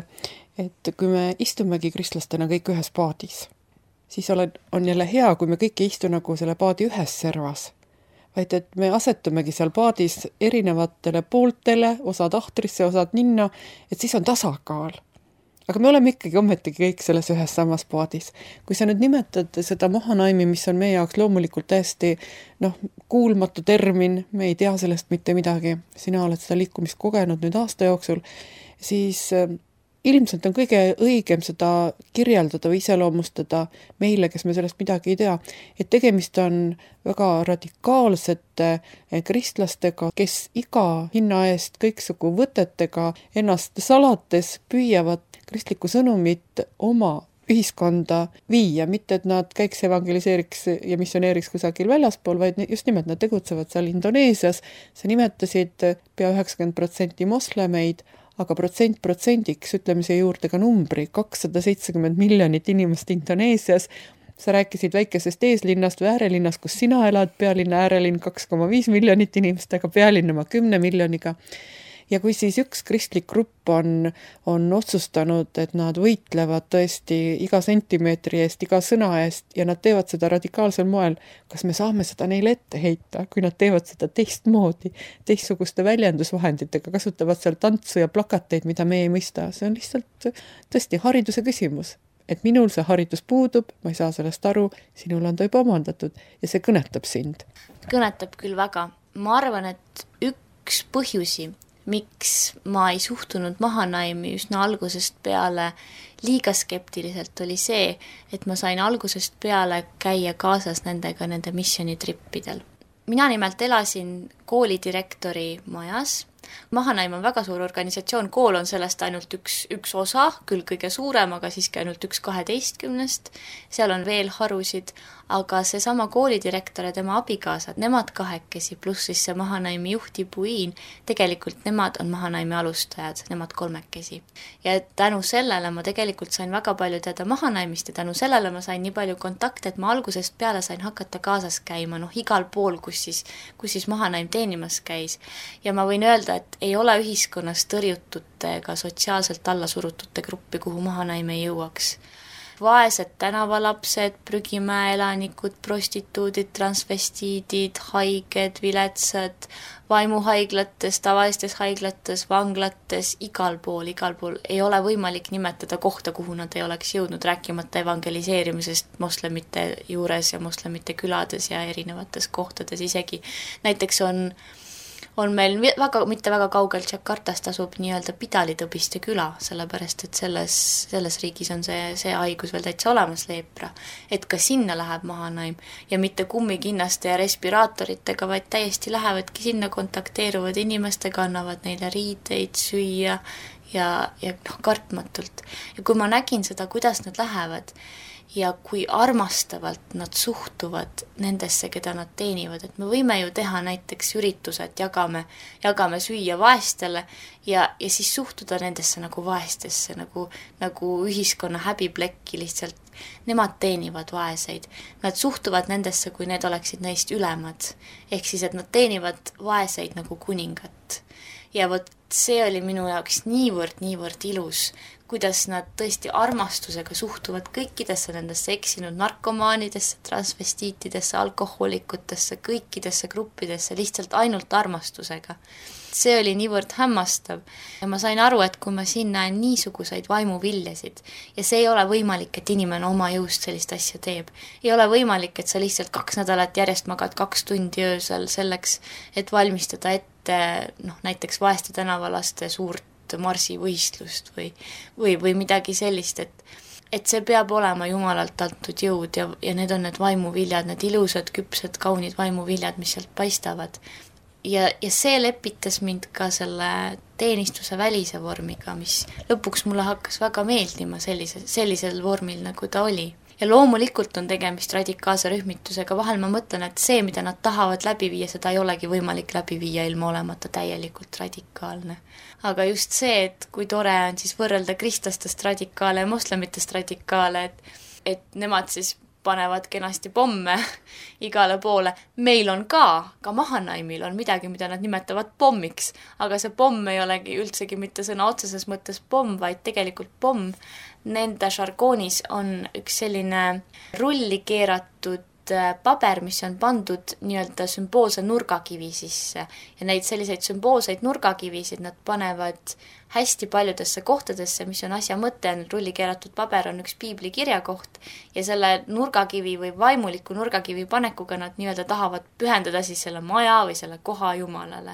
[SPEAKER 3] et kui me istumegi kristlastena kõik ühes paadis, siis olen, on jälle hea, kui me kõik ei istu nagu selle paadi ühes servas, vaid et me asetumegi seal paadis erinevatele pooltele, osad ahtrisse, osad ninna, et siis on tasakaal. Aga me oleme ikkagi ommetigi kõik selles ühes samas paadis. Kui sa nüüd nimetad seda Mahanaimi, mis on meie jaoks loomulikult täiesti noh, kuulmatu termin, me ei tea sellest mitte midagi, sina oled seda liikumist kogenud nüüd aasta jooksul, siis ilmselt on kõige õigem seda kirjeldada või iseloomustada meile, kes me sellest midagi ei tea, et tegemist on väga radikaalsete kristlastega, kes iga hinna eest kõiksugu võtetega ennast salates püüavad kristlikku sõnumit oma ühiskonda viia, mitte et nad käiks evangeliseeriks ja missioneeriks kusagil väljaspool, vaid just nimelt nad tegutsevad seal Indoneesias. Sa nimetasid pea üheksakümmend protsenti moslemeid, aga protsent protsendiks ütleme siia juurde ka numbri, kakssada seitsekümmend miljonit inimest Indoneesias. Sa rääkisid väikesest eeslinnast või äärelinnast, kus sina elad, pealinna äärelinn kaks koma viis miljonit inimest, aga pealinnama kümne miljoniga. Ja kui siis üks kristlik grupp on, on otsustanud, et nad võitlevad tõesti iga sentimeetri eest, iga sõna eest ja nad teevad seda radikaalsel moel, kas me saame seda neile ette heita, kui nad teevad seda teistmoodi, teistsuguste väljendusvahenditega, kasutavad seal tantsu ja plakateid, mida me ei mõista. See on lihtsalt tõesti hariduse küsimus. Et minul see haridus puudub, ma ei saa sellest aru, sinul on ta juba omandatud ja see kõnetab sind.
[SPEAKER 4] Kõnetab küll väga. Ma arvan, et üks põhjusi, miks ma ei suhtunud Mahanaimi üsna algusest peale liiga skeptiliselt, oli see, et ma sain algusest peale käia kaasas nendega nende missionitrippidel. Mina nimelt elasin koolidirektori majas. Mahanaim on väga suur organisatsioon, kool on sellest ainult üks, üks osa, küll kõige suurem, aga siiski ainult üks kaheteistkümnest. Seal on veel harusid, aga seesama koolidirektor ja tema abikaasad, nemad kahekesi, pluss siis see Mahanaimi juht Ibuin, tegelikult nemad on Mahanaimi alustajad, nemad kolmekesi. Ja tänu sellele ma tegelikult sain väga palju teada Mahanaimist ja tänu sellele ma sain nii palju kontakte, et ma algusest peale sain hakata kaasas käima, noh igal pool, kus siis, kus siis Mahanaim teenimas käis. Ja ma võin öelda, et ei ole ühiskonnas tõrjutute ega sotsiaalselt allasurutute gruppi, kuhu Mahanaim ei jõuaks. Vaesed tänavalapsed, Prügimäe elanikud, prostituudid, transvestiidid, haiged, viletsad, vaimuhaiglates, tavalistes haiglates, vanglates, igal pool, igal pool ei ole võimalik nimetada kohta, kuhu nad ei oleks jõudnud, rääkimata evangeliseerimisest moslemite juures ja moslemite külades ja erinevates kohtades isegi. Näiteks on on meil väga, mitte väga kaugel Jakartast asub nii-öelda Pidalitõbiste küla, sellepärast et selles, selles riigis on see, see haigus veel täitsa olemas, leepra. Et ka sinna läheb Mahanaim ja mitte kummikinnaste ja respiraatoritega, vaid täiesti lähevadki sinna, kontakteeruvad inimestega, annavad neile riideid, süüa ja, ja noh, kartmatult. Ja kui ma nägin seda, kuidas nad lähevad, ja kui armastavalt nad suhtuvad nendesse, keda nad teenivad, et me võime ju teha näiteks üritused, jagame, jagame süüa vaestele ja, ja siis suhtuda nendesse nagu vaestesse, nagu, nagu ühiskonna häbiplekki lihtsalt. Nemad teenivad vaeseid. Nad suhtuvad nendesse, kui need oleksid neist ülemad. Ehk siis, et nad teenivad vaeseid nagu kuningat. Ja vot see oli minu jaoks niivõrd, niivõrd ilus, kuidas nad tõesti armastusega suhtuvad kõikidesse nendesse eksinud narkomaanidesse, transvestiitidesse, alkohoolikutesse, kõikidesse gruppidesse, lihtsalt ainult armastusega. See oli niivõrd hämmastav ja ma sain aru, et kui ma siin näen niisuguseid vaimuviljasid ja see ei ole võimalik, et inimene oma jõust sellist asja teeb. Ei ole võimalik, et sa lihtsalt kaks nädalat järjest magad kaks tundi öösel selleks, et valmistada ette noh, näiteks vaeste tänavalaste suurt marsivõistlust või, või, või midagi sellist, et, et see peab olema Jumalalt antud jõud ja, ja need on need vaimuviljad, need ilusad, küpsed, kaunid vaimuviljad, mis sealt paistavad. Ja, ja see lepitas mind ka selle teenistuse välise vormiga, mis lõpuks mulle hakkas väga meeldima sellise, sellisel vormil, nagu ta oli. Ja loomulikult on tegemist radikaalse rühmitusega, vahel ma mõtlen, et see, mida nad tahavad läbi viia, seda ei olegi võimalik läbi viia ilma olemata täielikult radikaalne. Aga just see, et kui tore on siis võrrelda kristlastest radikaale ja moslemitest radikaale, et, et nemad siis panevad kenasti pomme igale poole. Meil on ka, ka Mahanaimil on midagi, mida nad nimetavad pommiks, aga see pomm ei olegi üldsegi mitte sõna otseses mõttes pomm, vaid tegelikult pomm. Nende žargoonis on üks selline rulli keeratud paber, mis on pandud nii-öelda sümboolse nurgakivi sisse ja neid selliseid sümboolseid nurgakivisid nad panevad hästi paljudesse kohtadesse, mis on asja mõte, rulli keeratud paber on üks piibli kirjakoht ja selle nurgakivi või vaimuliku nurgakivi panekuga nad nii-öelda tahavad pühendada siis selle maja või selle koha Jumalale.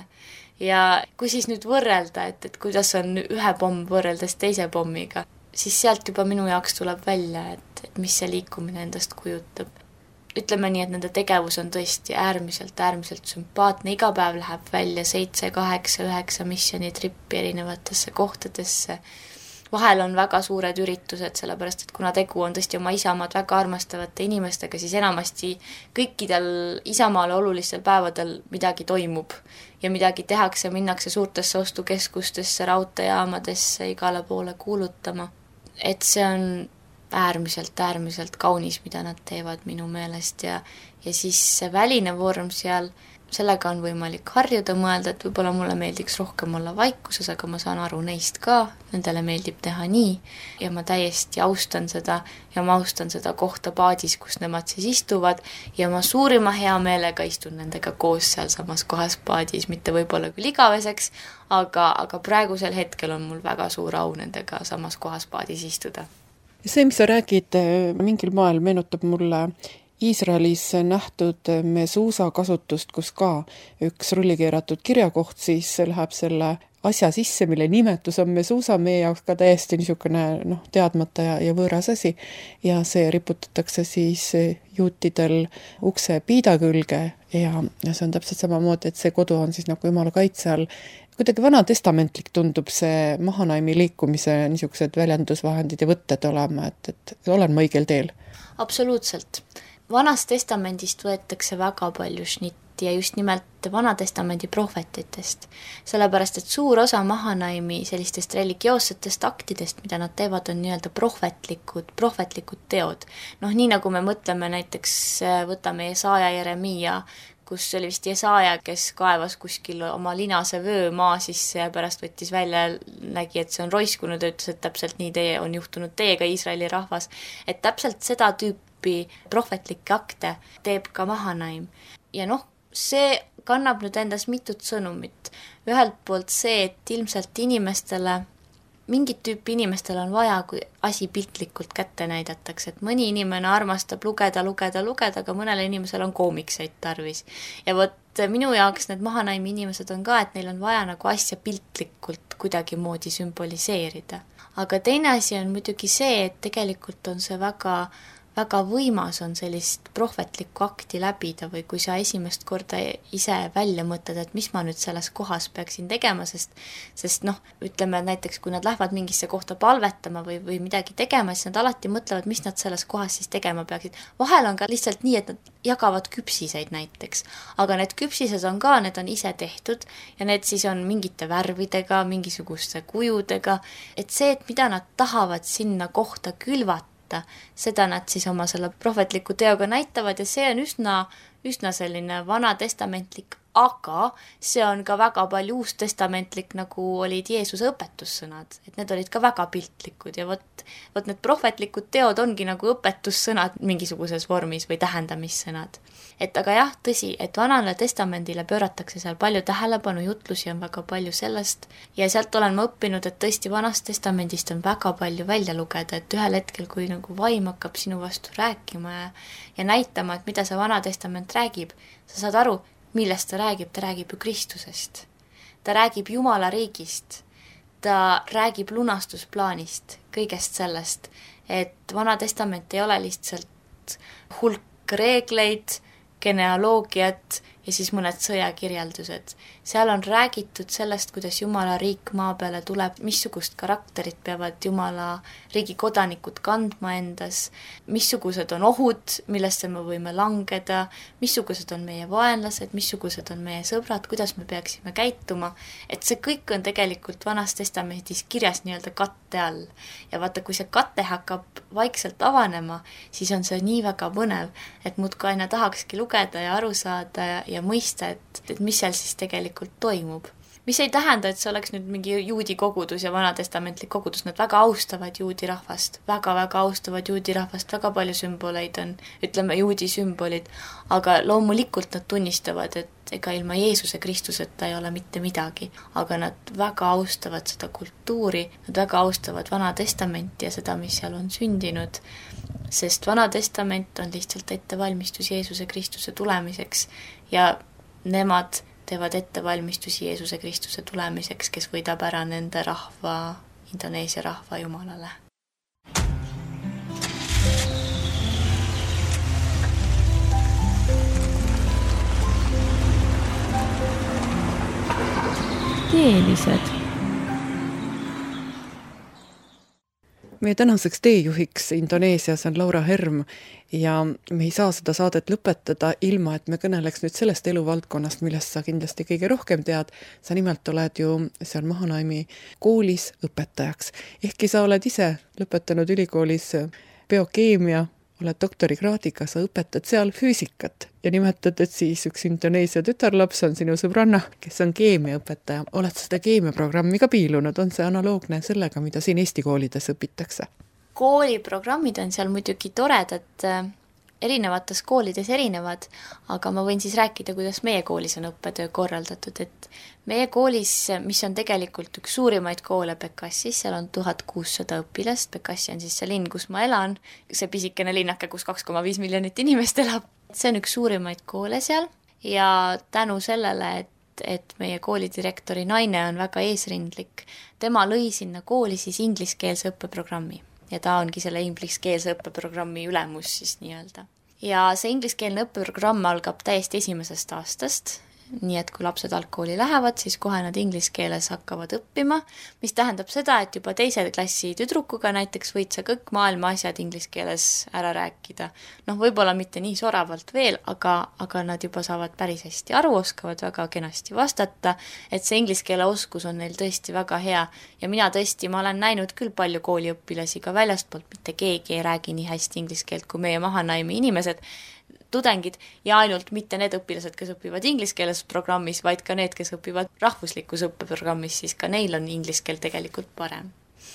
[SPEAKER 4] Ja kui siis nüüd võrrelda, et, et kuidas on ühe pomm võrreldes teise pommiga, siis sealt juba minu jaoks tuleb välja, et, et mis see liikumine endast kujutab. Ütleme nii, et nende tegevus on tõesti äärmiselt, äärmiselt sümpaatne. Iga päev läheb välja seitse, kaheksa, üheksa missionitrippi erinevatesse kohtadesse. Vahel on väga suured üritused, sellepärast, et kuna tegu on tõesti oma isamaad väga armastavate inimestega, siis enamasti kõikidel isamaale olulistel päevadel midagi toimub ja midagi tehakse, minnakse suurtesse ostukeskustesse, raudteejaamadesse, igale poole kuulutama. Et see on äärmiselt, äärmiselt kaunis, mida nad teevad minu meelest ja, ja siis see väline vorm seal, sellega on võimalik harjuda, mõelda, et võib-olla mulle meeldiks rohkem olla vaikuses, aga ma saan aru neist ka, nendele meeldib teha nii ja ma täiesti austan seda ja ma austan seda kohta paadis, kus nemad siis istuvad ja ma suurima hea meelega istun nendega koos seal samas kohas paadis, mitte võib-olla küll igaveseks, aga, aga praegusel hetkel on mul väga suur au nendega samas kohas paadis istuda.
[SPEAKER 3] See, mis sa räägid, mingil moel meenutab mulle Iisraelis nähtud mesuusa kasutust, kus ka üks rullikeeratud kirjakoht siis läheb selle asja sisse, mille nimetus on mesuusa, meie jaoks ka täiesti niisugune noh, teadmata ja, ja võõras asi ja see riputatakse siis juutidel ukse piida külge ja, ja see on täpselt samamoodi, et see kodu on siis nagu Jumala kaitse all. Kuidagi vanatestamentlik tundub see Mahanaimi liikumise niisugused väljendusvahendid ja võtted olema, et, et olen ma õigel teel?
[SPEAKER 4] Absoluutselt. Vanast testamendist võetakse väga palju šnitti ja just nimelt Vanatestamendi prohvetitest, sellepärast et suur osa Mahanaimi sellistest religioossetest aktidest, mida nad teevad, on nii-öelda prohvetlikud, prohvetlikud teod. Noh, nii nagu me mõtleme näiteks, võtame Jesaja Jeremiia, kus oli vist Jesaja, kes kaevas kuskil oma linase vöö maa sisse ja pärast võttis välja, nägi, et see on roiskunud ja ütles, et täpselt nii teie on juhtunud teiega, Iisraeli rahvas. Et täpselt seda tüüpi prohvetlikke akte teeb ka Mahanaim. Ja noh, see kannab nüüd endas mitut sõnumit. Ühelt poolt see, et ilmselt inimestele, mingit tüüpi inimestel on vaja, kui asi piltlikult kätte näidatakse, et mõni inimene armastab lugeda, lugeda, lugeda, aga mõnele inimesel on koomikseid tarvis. Ja võt minu jaoks need Mahanaimi inimesed on ka, et neil on vaja nagu asja piltlikult kuidagi moodi sümboliseerida. Aga teine asi on muidugi see, et tegelikult on see väga väga võimas on sellist prohvetlikku akti läbida või kui sa esimest korda ise välja mõtled, et mis ma nüüd selles kohas peaksin tegema, sest, sest noh, ütleme näiteks, kui nad lähevad mingisse kohta palvetama või, või midagi tegema, siis nad alati mõtlevad, mis nad selles kohas siis tegema peaksid. Vahel on ka lihtsalt nii, et nad jagavad küpsiseid näiteks, aga need küpsised on ka, need on ise tehtud ja need siis on mingite värvidega, mingisuguste kujudega, et see, et mida nad tahavad sinna kohta külvata, seda nad siis oma selle prohvetliku teoga näitavad ja see on üsna, üsna selline vanatestamentlik, aga see on ka väga palju uustestamentlik, nagu olid Jeesuse õpetussõnad, et need olid ka väga piltlikud ja võt, võt need prohvetlikud teod ongi nagu õpetussõnad mingisuguses vormis või tähendamissõnad. Et aga jah, tõsi, et vanale testamendile pööratakse seal palju tähelepanu, jutlusi on väga palju sellest ja sealt olen ma õppinud, et tõesti vanast testamendist on väga palju välja lugeda, et ühel hetkel, kui nagu vaim hakkab sinu vastu rääkima ja, ja näitama, et mida see vana testament räägib, sa saad aru, millest ta räägib, ta räägib ju Kristusest. Ta räägib Jumala riigist, ta räägib lunastusplaanist, kõigest sellest, et vana testament ei ole lihtsalt hulk reegleid, genealoogiat ja siis mõned sõjakirjeldused. Seal on räägitud sellest, kuidas Jumala riik maa peale tuleb, missugust karakterit peavad Jumala riigi kodanikud kandma endas, missugused on ohud, millesse me võime langeda, missugused on meie vaenlased, missugused on meie sõbrad, kuidas me peaksime käituma. Et see kõik on tegelikult vanas testamendis kirjas nii-öelda katte all. Ja vaata, kui see katte hakkab vaikselt avanema, siis on see nii väga põnev, et muudkui aina tahakski lugeda ja aru saada ja, ja mõista, et, et mis seal siis tegelikult toimub. Mis ei tähenda, et see oleks nüüd mingi juudi kogudus ja vanatestamentlik kogudus, nad väga austavad juudi rahvast, väga-väga austavad juudi rahvast, väga palju sümboleid on, ütleme juudi sümbolid, aga loomulikult nad tunnistavad, et ega ilma Jeesuse Kristuseta ei ole mitte midagi, aga nad väga austavad seda kultuuri, nad väga austavad vana testamenti ja seda, mis seal on sündinud, sest vana testament on lihtsalt ettevalmistus Jeesuse Kristuse tulemiseks ja nemad teevad ettevalmistusi Jeesuse Kristuse tulemiseks, kes võidab ära nende rahva, Indoneesia rahva Jumalale.
[SPEAKER 5] Teelised.
[SPEAKER 3] Meie tänaseks teejuhiks Indoneesias on Laura Herm ja me ei saa seda saadet lõpetada ilma, et me kõneleks nüüd sellest eluvaldkonnast, millest sa kindlasti kõige rohkem tead. Sa nimelt oled ju seal Mahanaimi koolis õpetajaks. Ehkki sa oled ise lõpetanud ülikoolis biokeemia, oled doktorikraadiga, sa õpetad seal füüsikat ja nimetad, et siis üks Indoneesia tütarlaps on sinu sõbranna, kes on keemiaõpetaja. Oled seda keemiaprogrammi ka piilunud, on see analoogne sellega, mida siin Eesti koolides õpitakse?
[SPEAKER 4] Kooliprogrammid on seal muidugi toredad, erinevates koolides erinevad, aga ma võin siis rääkida, kuidas meie koolis on õppetöö korraldatud, et meie koolis, mis on tegelikult üks suurimaid koole Bekassis, seal on tuhat kuussada õpilast, Bekassi on siis see linn, kus ma elan, see pisikene linnake, kus kaks koma viis miljonit inimest elab. See on üks suurimaid koole seal ja tänu sellele, et, et meie koolidirektori naine on väga eesrindlik, tema lõi sinna kooli siis ingliskeelse õppeprogrammi. Ja ta ongi selle ingliskeelse õppeprogrammi ülemus siis nii-öelda. Ja see ingliskeelne õppeprogramm algab täiesti esimesest aastast, nii et kui lapsed algkooli lähevad, siis kohe nad inglise keeles hakkavad õppima, mis tähendab seda, et juba teise klassi tüdrukuga näiteks võid sa kõik maailma asjad inglise keeles ära rääkida. Noh, võib-olla mitte nii soravalt veel, aga, aga nad juba saavad päris hästi aru, oskavad väga kenasti vastata, et see inglise keele oskus on neil tõesti väga hea. Ja mina tõesti, ma olen näinud küll palju kooliõpilasi ka väljastpoolt, mitte keegi ei räägi nii hästi inglise keelt kui meie mahanaimi inimesed, tudengid ja ainult mitte need õpilased, kes õpivad inglise keeles programmis, vaid ka need, kes õpivad rahvuslikus õppeprogrammis, siis ka neil on inglise keel tegelikult parem.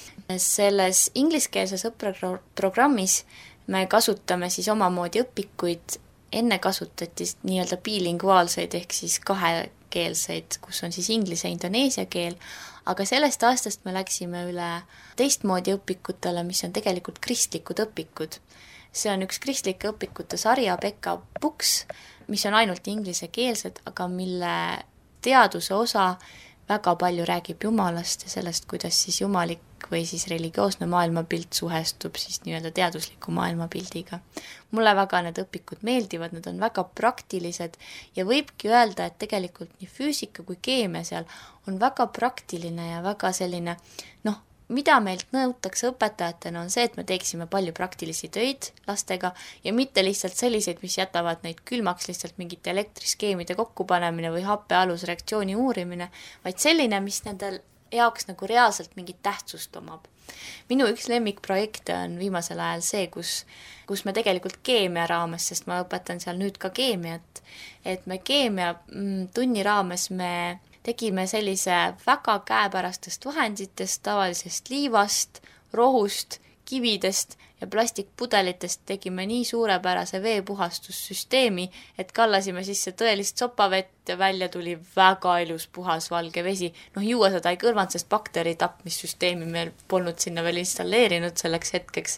[SPEAKER 4] Selles ingliskeelses õppeprogrammis me kasutame siis omamoodi õpikuid, enne kasutati nii-öelda bilinguaalseid ehk siis kahekeelseid, kus on siis inglise ja indoneesia keel, aga sellest aastast me läksime üle teistmoodi õpikutele, mis on tegelikult kristlikud õpikud. See on üks kristlike õpikute sarja Pekka Books, mis on ainult inglisekeelsed, aga mille teaduse osa väga palju räägib Jumalast ja sellest, kuidas siis jumalik või siis religioosne maailmapilt suhestub siis nii-öelda teadusliku maailmapildiga. Mulle väga need õpikud meeldivad, need on väga praktilised ja võibki öelda, et tegelikult nii füüsika kui keemia seal on väga praktiline ja väga selline, noh, mida meilt nõutakse õpetajatena on see, et me teeksime palju praktilisi töid lastega ja mitte lihtsalt selliseid, mis jätavad neid külmaks lihtsalt mingite elektriskeemide kokkupanemine või happealusreaktsiooni uurimine, vaid selline, mis nendel jaoks nagu reaalselt mingit tähtsust omab. Minu üks lemmikprojekte on viimasel ajal see, kus, kus me tegelikult keemia raames, sest ma õpetan seal nüüd ka keemiat, et me keemia tunni raames me tegime sellise väga käepärastest vahenditest, tavalisest liivast, rohust, kividest ja plastikpudelitest tegime nii suurepärase veepuhastussüsteemi, et kallasime sisse tõelist sopavett ja välja tuli väga ilus puhas valge vesi. Noh, juua seda ei kõrvanud, sest bakteri tapmissüsteemi meil polnud sinna veel installeerinud selleks hetkeks.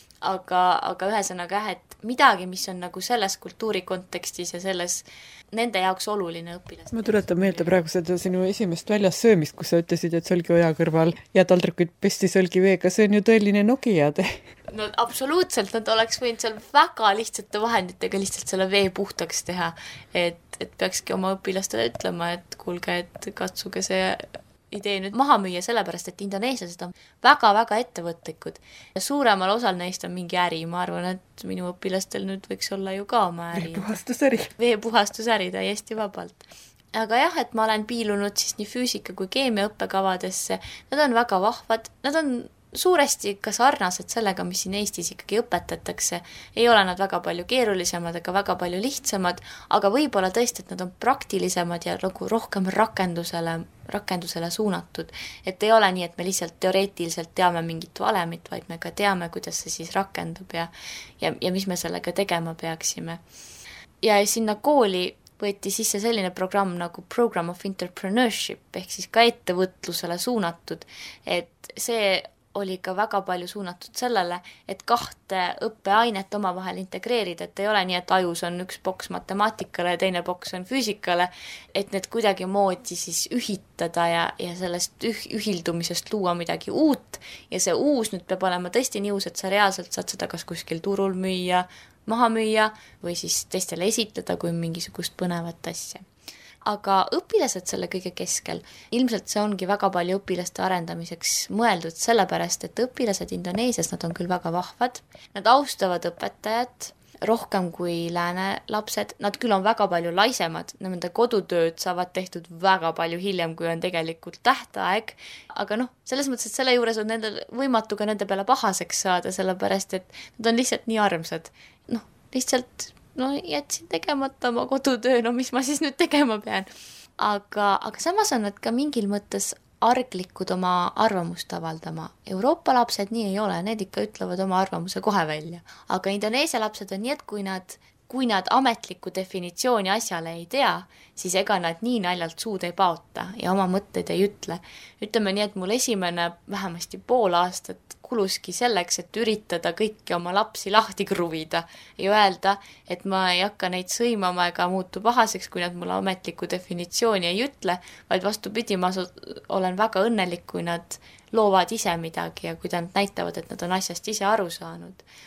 [SPEAKER 4] Aga, aga ühesõnaga, et midagi, mis on nagu selles kultuuri kontekstis ja selles nende jaoks oluline õpilas.
[SPEAKER 3] Ma tuletan meelde praegu seda sinu esimest väljas söömist, kus sa ütlesid, et Sölgioja kõrval ja taldrikuid pesti Sölgiveega, see on ju tõeline Nokia te.
[SPEAKER 4] No absoluutselt, nad oleks võinud seal väga lihtsate vahenditega lihtsalt selle vee puhtaks teha, et, et peakski oma õpilastele ütlema, et kuulge, et katsuge see idee nüüd maha müüa, sellepärast, et indoneesiased on väga-väga ettevõtlikud ja suuremal osal neist on mingi äri. Ma arvan, et minu õpilastel nüüd võiks olla ju ka oma äri.
[SPEAKER 3] Veepuhastusäri.
[SPEAKER 4] Veepuhastusäri täiesti vabalt. Aga jah, et ma olen piilunud siis nii füüsika kui keemia õppekavadesse. Nad on väga vahvad, nad on suuresti ka sarnased sellega, mis siin Eestis ikkagi õpetatakse. Ei ole nad väga palju keerulisemad, aga väga palju lihtsamad, aga võib-olla tõesti, et nad on praktilisemad ja nagu rohkem rakendusele, rakendusele suunatud. Et ei ole nii, et me lihtsalt teoreetiliselt teame mingit valemit, vaid me ka teame, kuidas see siis rakendub ja, ja, ja mis me sellega tegema peaksime. Ja sinna kooli võeti sisse selline programm nagu Program of Entrepreneurship, ehk siis ka ettevõtlusele suunatud, et see oli ka väga palju suunatud sellele, et kahte õppeainet omavahel integreerida, et ei ole nii, et ajus on üks boks matemaatikale ja teine boks on füüsikale, et need kuidagi moodi siis ühitada ja, ja sellest üh, ühildumisest luua midagi uut ja see uus nüüd peab olema tõesti nii uus, et sa reaalselt saad seda kas kuskil turul müüa, maha müüa või siis teistele esitleda kui mingisugust põnevat asja. Aga õpilased selle kõige keskel, ilmselt see ongi väga palju õpilaste arendamiseks mõeldud sellepärast, et õpilased Indoneesias, nad on küll väga vahvad, nad austavad õpetajat rohkem kui lääne lapsed, nad küll on väga palju laisemad, nende kodutööd saavad tehtud väga palju hiljem, kui on tegelikult tähtaeg, aga noh, selles mõttes, et selle juures on nendel võimatu ka nende peale pahaseks saada, sellepärast et nad on lihtsalt nii armsad. Noh, lihtsalt no jätsin tegemata oma kodutöö, no mis ma siis nüüd tegema pean. Aga, aga samas on nad ka mingil mõttes arglikud oma arvamust avaldama. Euroopa lapsed nii ei ole, need ikka ütlevad oma arvamuse kohe välja. Aga Indoneesia lapsed on nii, et kui nad, kui nad ametlikku definitsiooni asjale ei tea, siis ega nad nii naljalt suud ei paota ja oma mõtteid ei ütle. Ütleme nii, et mul esimene vähemasti pool aastat kuluski selleks, et üritada kõiki oma lapsi lahti kruvida ja öelda, et ma ei hakka neid sõimama ega muutu pahaseks, kui nad mulle ametlikku definitsiooni ei ütle, vaid vastupidi, ma olen väga õnnelik, kui nad loovad ise midagi ja kui nad näitavad, et nad on asjast ise aru saanud.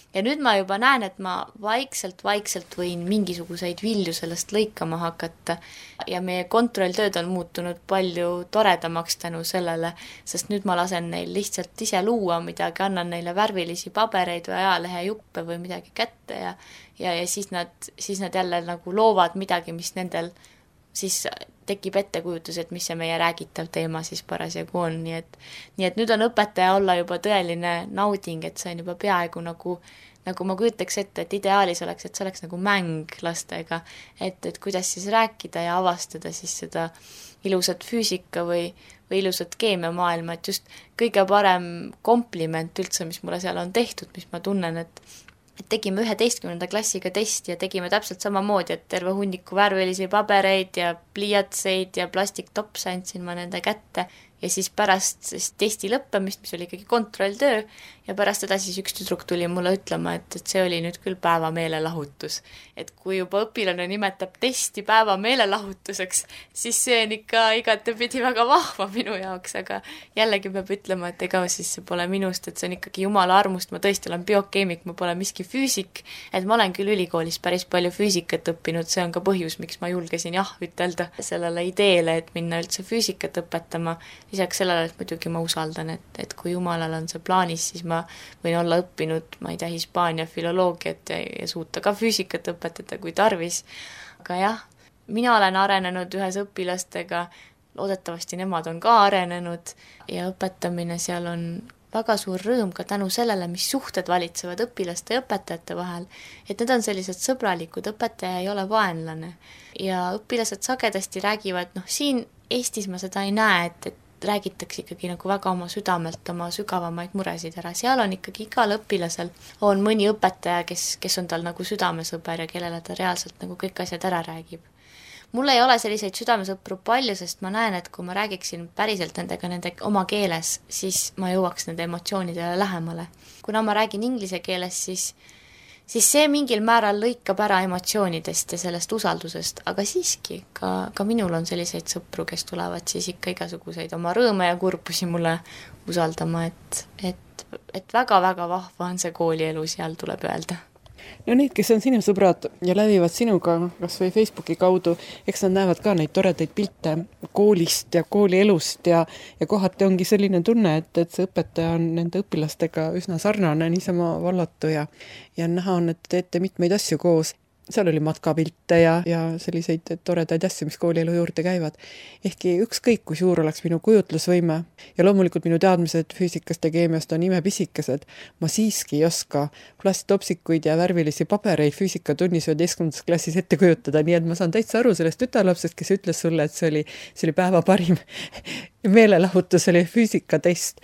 [SPEAKER 4] ja nüüd ma juba näen, et ma vaikselt-vaikselt võin mingisuguseid vilju sellest lõikama hakata ja meie kontrolltööd on muutunud palju toredamaks tänu sellele, sest nüüd ma lasen neil lihtsalt ise luua midagi, annan neile värvilisi pabereid või ajalehe juppe või midagi kätte ja, ja, ja siis, nad, siis nad jälle nagu loovad midagi, mis nendel siis tekib ettekujutus, et mis see meie räägitav teema siis parasjagu on, nii et, nii et nüüd on õpetaja olla juba tõeline nauding, et see on juba peaaegu nagu, nagu ma kujutaks ette, et ideaalis oleks, et see oleks nagu mäng lastega, et, et kuidas siis rääkida ja avastada siis seda ilusat füüsika või, või ilusat keemiamaailma, et just kõige parem kompliment üldse, mis mulle seal on tehtud, mis ma tunnen, et et tegime üheteistkümnenda klassiga testi ja tegime täpselt samamoodi, et terve hunniku värvilisi pabereid ja pliiatseid ja plastiktopse andsin ma nende kätte ja siis pärast siis testi lõppemist, mis oli ikkagi kontrolltöö ja pärast seda siis üks tüdruk tuli mulle ütlema, et, et see oli nüüd küll päeva meelelahutus. Et kui juba õpilane nimetab testi päeva meelelahutuseks, siis see on ikka igatepidi väga vahva minu jaoks, aga jällegi peab ütlema, et ega siis see pole minust, et see on ikkagi jumala armust, ma tõesti olen biokeemik, ma pole miski füüsik, et ma olen küll ülikoolis päris palju füüsikat õppinud, see on ka põhjus, miks ma julgesin jah ütelda sellele ideele, et minna üldse füüsikat õpetama. Lisaks sellele, et muidugi ma usaldan, et, et kui jumalal on see plaanis, siis ma võin olla õppinud, ma ei tea, Hispaania filoloogiat ja, ja suuta ka füüsikat õpetada, kui tarvis. Aga jah, mina olen arenenud ühes õpilastega, loodetavasti nemad on ka arenenud ja õpetamine seal on väga suur rõõm ka tänu sellele, mis suhted valitsevad õpilaste ja õpetajate vahel, et need on sellised sõbralikud, õpetaja ei ole vaenlane ja õpilased sagedasti räägivad, noh siin Eestis ma seda ei näe, et, et räägitakse ikkagi nagu väga oma südamelt oma sügavamaid muresid ära, seal on ikkagi igal õpilasel on mõni õpetaja, kes, kes on tal nagu südamesõber ja kellele ta reaalselt nagu kõik asjad ära räägib. Mul ei ole selliseid südamesõpru palju, sest ma näen, et kui ma räägiksin päriselt nendega nende oma keeles, siis ma jõuaks nende emotsioonidele lähemale. Kuna ma räägin inglise keeles, siis siis see mingil määral lõikab ära emotsioonidest ja sellest usaldusest, aga siiski ka, ka minul on selliseid sõpru, kes tulevad siis ikka igasuguseid oma rõõme ja kurbusi mulle usaldama, et, et, et väga-väga vahva on see koolielu, seal tuleb öelda.
[SPEAKER 3] No need, kes on sinu sõbrad ja lävivad sinuga kas või Facebooki kaudu, eks nad näevad ka neid toredaid pilte koolist ja koolielust ja, ja kohati ongi selline tunne, et, et see õpetaja on nende õpilastega üsna sarnane, niisama vallatu ja, ja näha on, et teete mitmeid asju koos. Seal oli matkapilte ja, ja selliseid toredaid asju, mis koolielu juurde käivad. Ehkki ükskõik, kui suur oleks minu kujutlusvõime ja loomulikult minu teadmised füüsikast ja keemiast on imepisikesed, ma siiski ei oska plasttopsikuid ja värvilisi pabereid füüsikatunnis üheteistkümnendas klassis ette kujutada, nii et ma saan täitsa aru sellest tütarlapsest, kes ütles sulle, et see oli, see oli päeva parim meelelahutus, oli füüsikatest.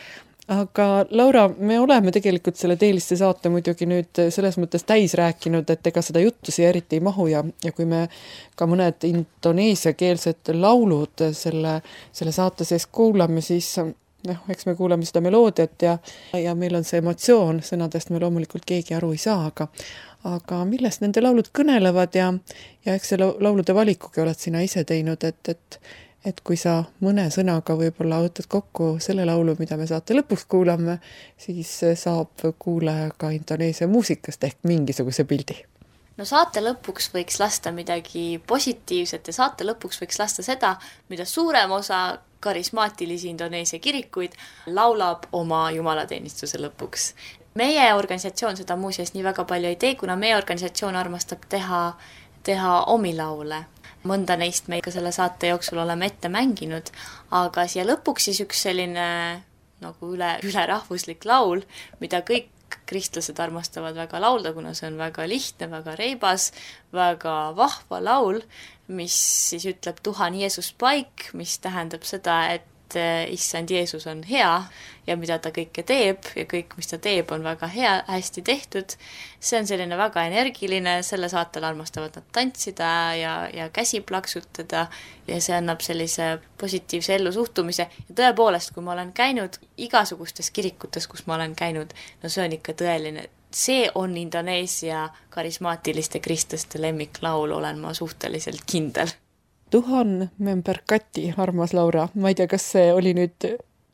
[SPEAKER 3] Aga Laura, me oleme tegelikult selle teeliste saate muidugi nüüd selles mõttes täis rääkinud, et ega seda juttu siia eriti ei mahu ja, ja kui me ka mõned indoneesiakeelsed laulud selle, selle saate sees kuulame, siis noh, eks me kuulame seda meloodiat ja, ja meil on see emotsioon, sõnadest me loomulikult keegi aru ei saa, aga, aga millest nende laulud kõnelevad ja, ja eks see laulude valikugi oled sina ise teinud, et, et et kui sa mõne sõnaga võib-olla võtad kokku selle laulu, mida me saate lõpuks kuulame, siis saab kuulaja ka Indoneesia muusikast ehk mingisuguse pildi.
[SPEAKER 4] No saate lõpuks võiks lasta midagi positiivset ja saate lõpuks võiks lasta seda, mida suurem osa karismaatilisi Indoneesia kirikuid laulab oma jumalateenistuse lõpuks. Meie organisatsioon seda muuseas nii väga palju ei tee, kuna meie organisatsioon armastab teha, teha omi laule. Mõnda neist me ka selle saate jooksul oleme ette mänginud, aga siia lõpuks siis üks selline nagu üle, üle rahvuslik laul, mida kõik kristlased armastavad väga laulda, kuna see on väga lihtne, väga reibas, väga vahva laul, mis siis ütleb Tuhan Jeesus paik, mis tähendab seda, et issand Jeesus on hea ja mida ta kõike teeb ja kõik, mis ta teeb, on väga hea, hästi tehtud. See on selline väga energiline, selle saatel armastavad nad tantsida ja, ja käsi plaksutada ja see annab sellise positiivse ellu suhtumise. Ja tõepoolest, kui ma olen käinud igasugustes kirikutes, kus ma olen käinud, no see on ikka tõeline. See on Indoneesia karismaatiliste kristlaste lemmiklaul, olen ma suhteliselt kindel.
[SPEAKER 3] Tuhan memberkati, armas Laura. Ma ei tea, kas see oli nüüd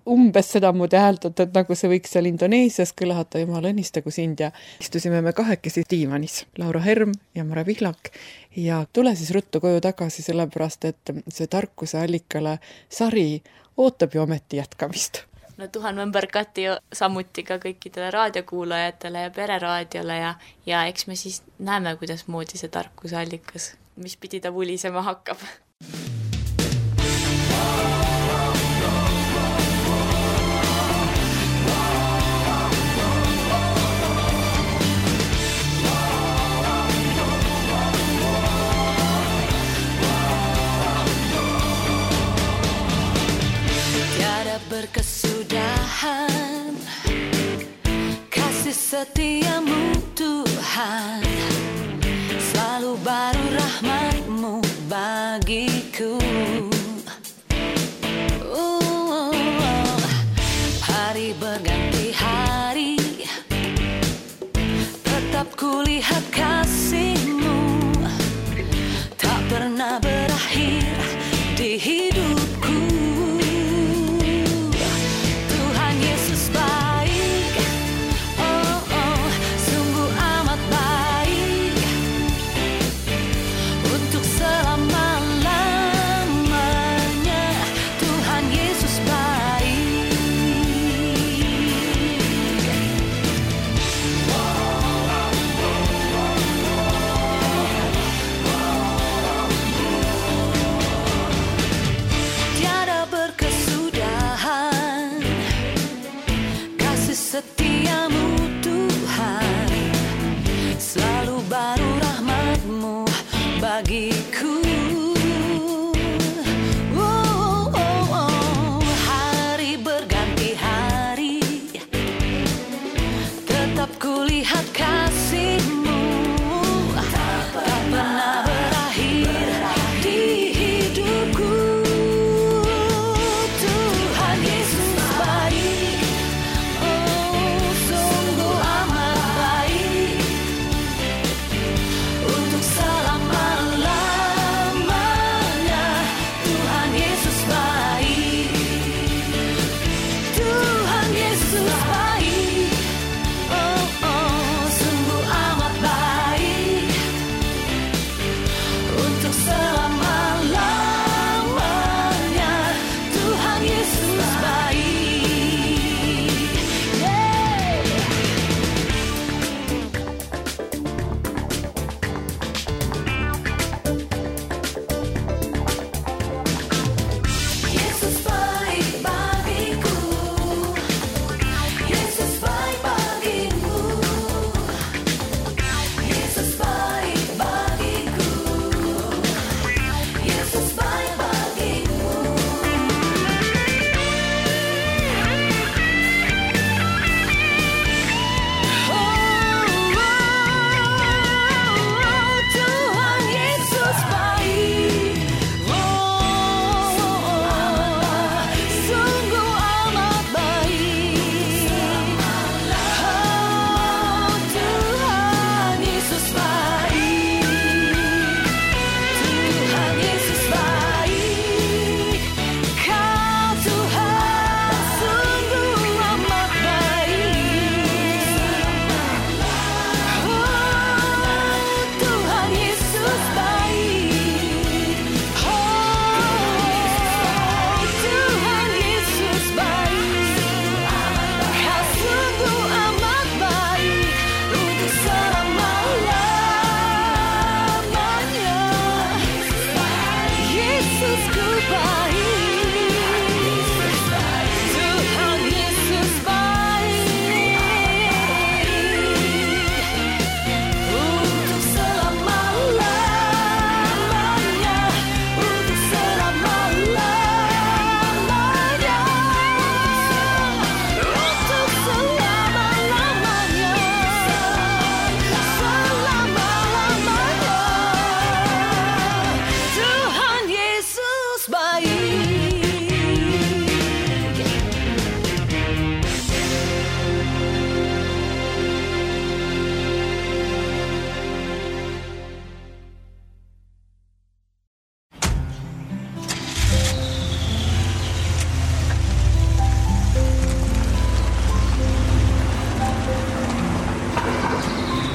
[SPEAKER 3] umbes seda moodi hääldada, et nagu see võiks seal Indoneesias kõlada, jumal õnnistagu sind, ja istusime me kahekesi diivanis, Laura Herm ja Mare Pihlak, ja tule siis ruttu koju tagasi, sellepärast et see Tarkuse allikale sari ootab ju ometi jätkamist.
[SPEAKER 4] No Tuhan Mõmberkati samuti ka kõikidele raadiokuulajatele ja pereraadiole ja, ja eks me siis näeme, kuidas moodi see Tarkuse allikas, mis pidi ta vulisema hakkab.
[SPEAKER 1] Berkesudahan kasih setiamu Tuhan, selalu baru rahmat-Mu bagiku. uh, Hari berganti hari, tetap kulihat kasih-Mu, tak pernah berakhir di hidupku. Setiamu Tuhan, selalu baru rahmat-Mu bagiku. oh, oh, oh. Hari berganti hari, tetap kulihat kasih-Mu, tak pernah berakhir di hidupku. Tuhan Yesus baik, oh so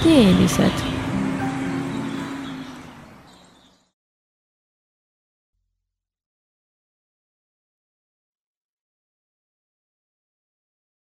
[SPEAKER 5] teelised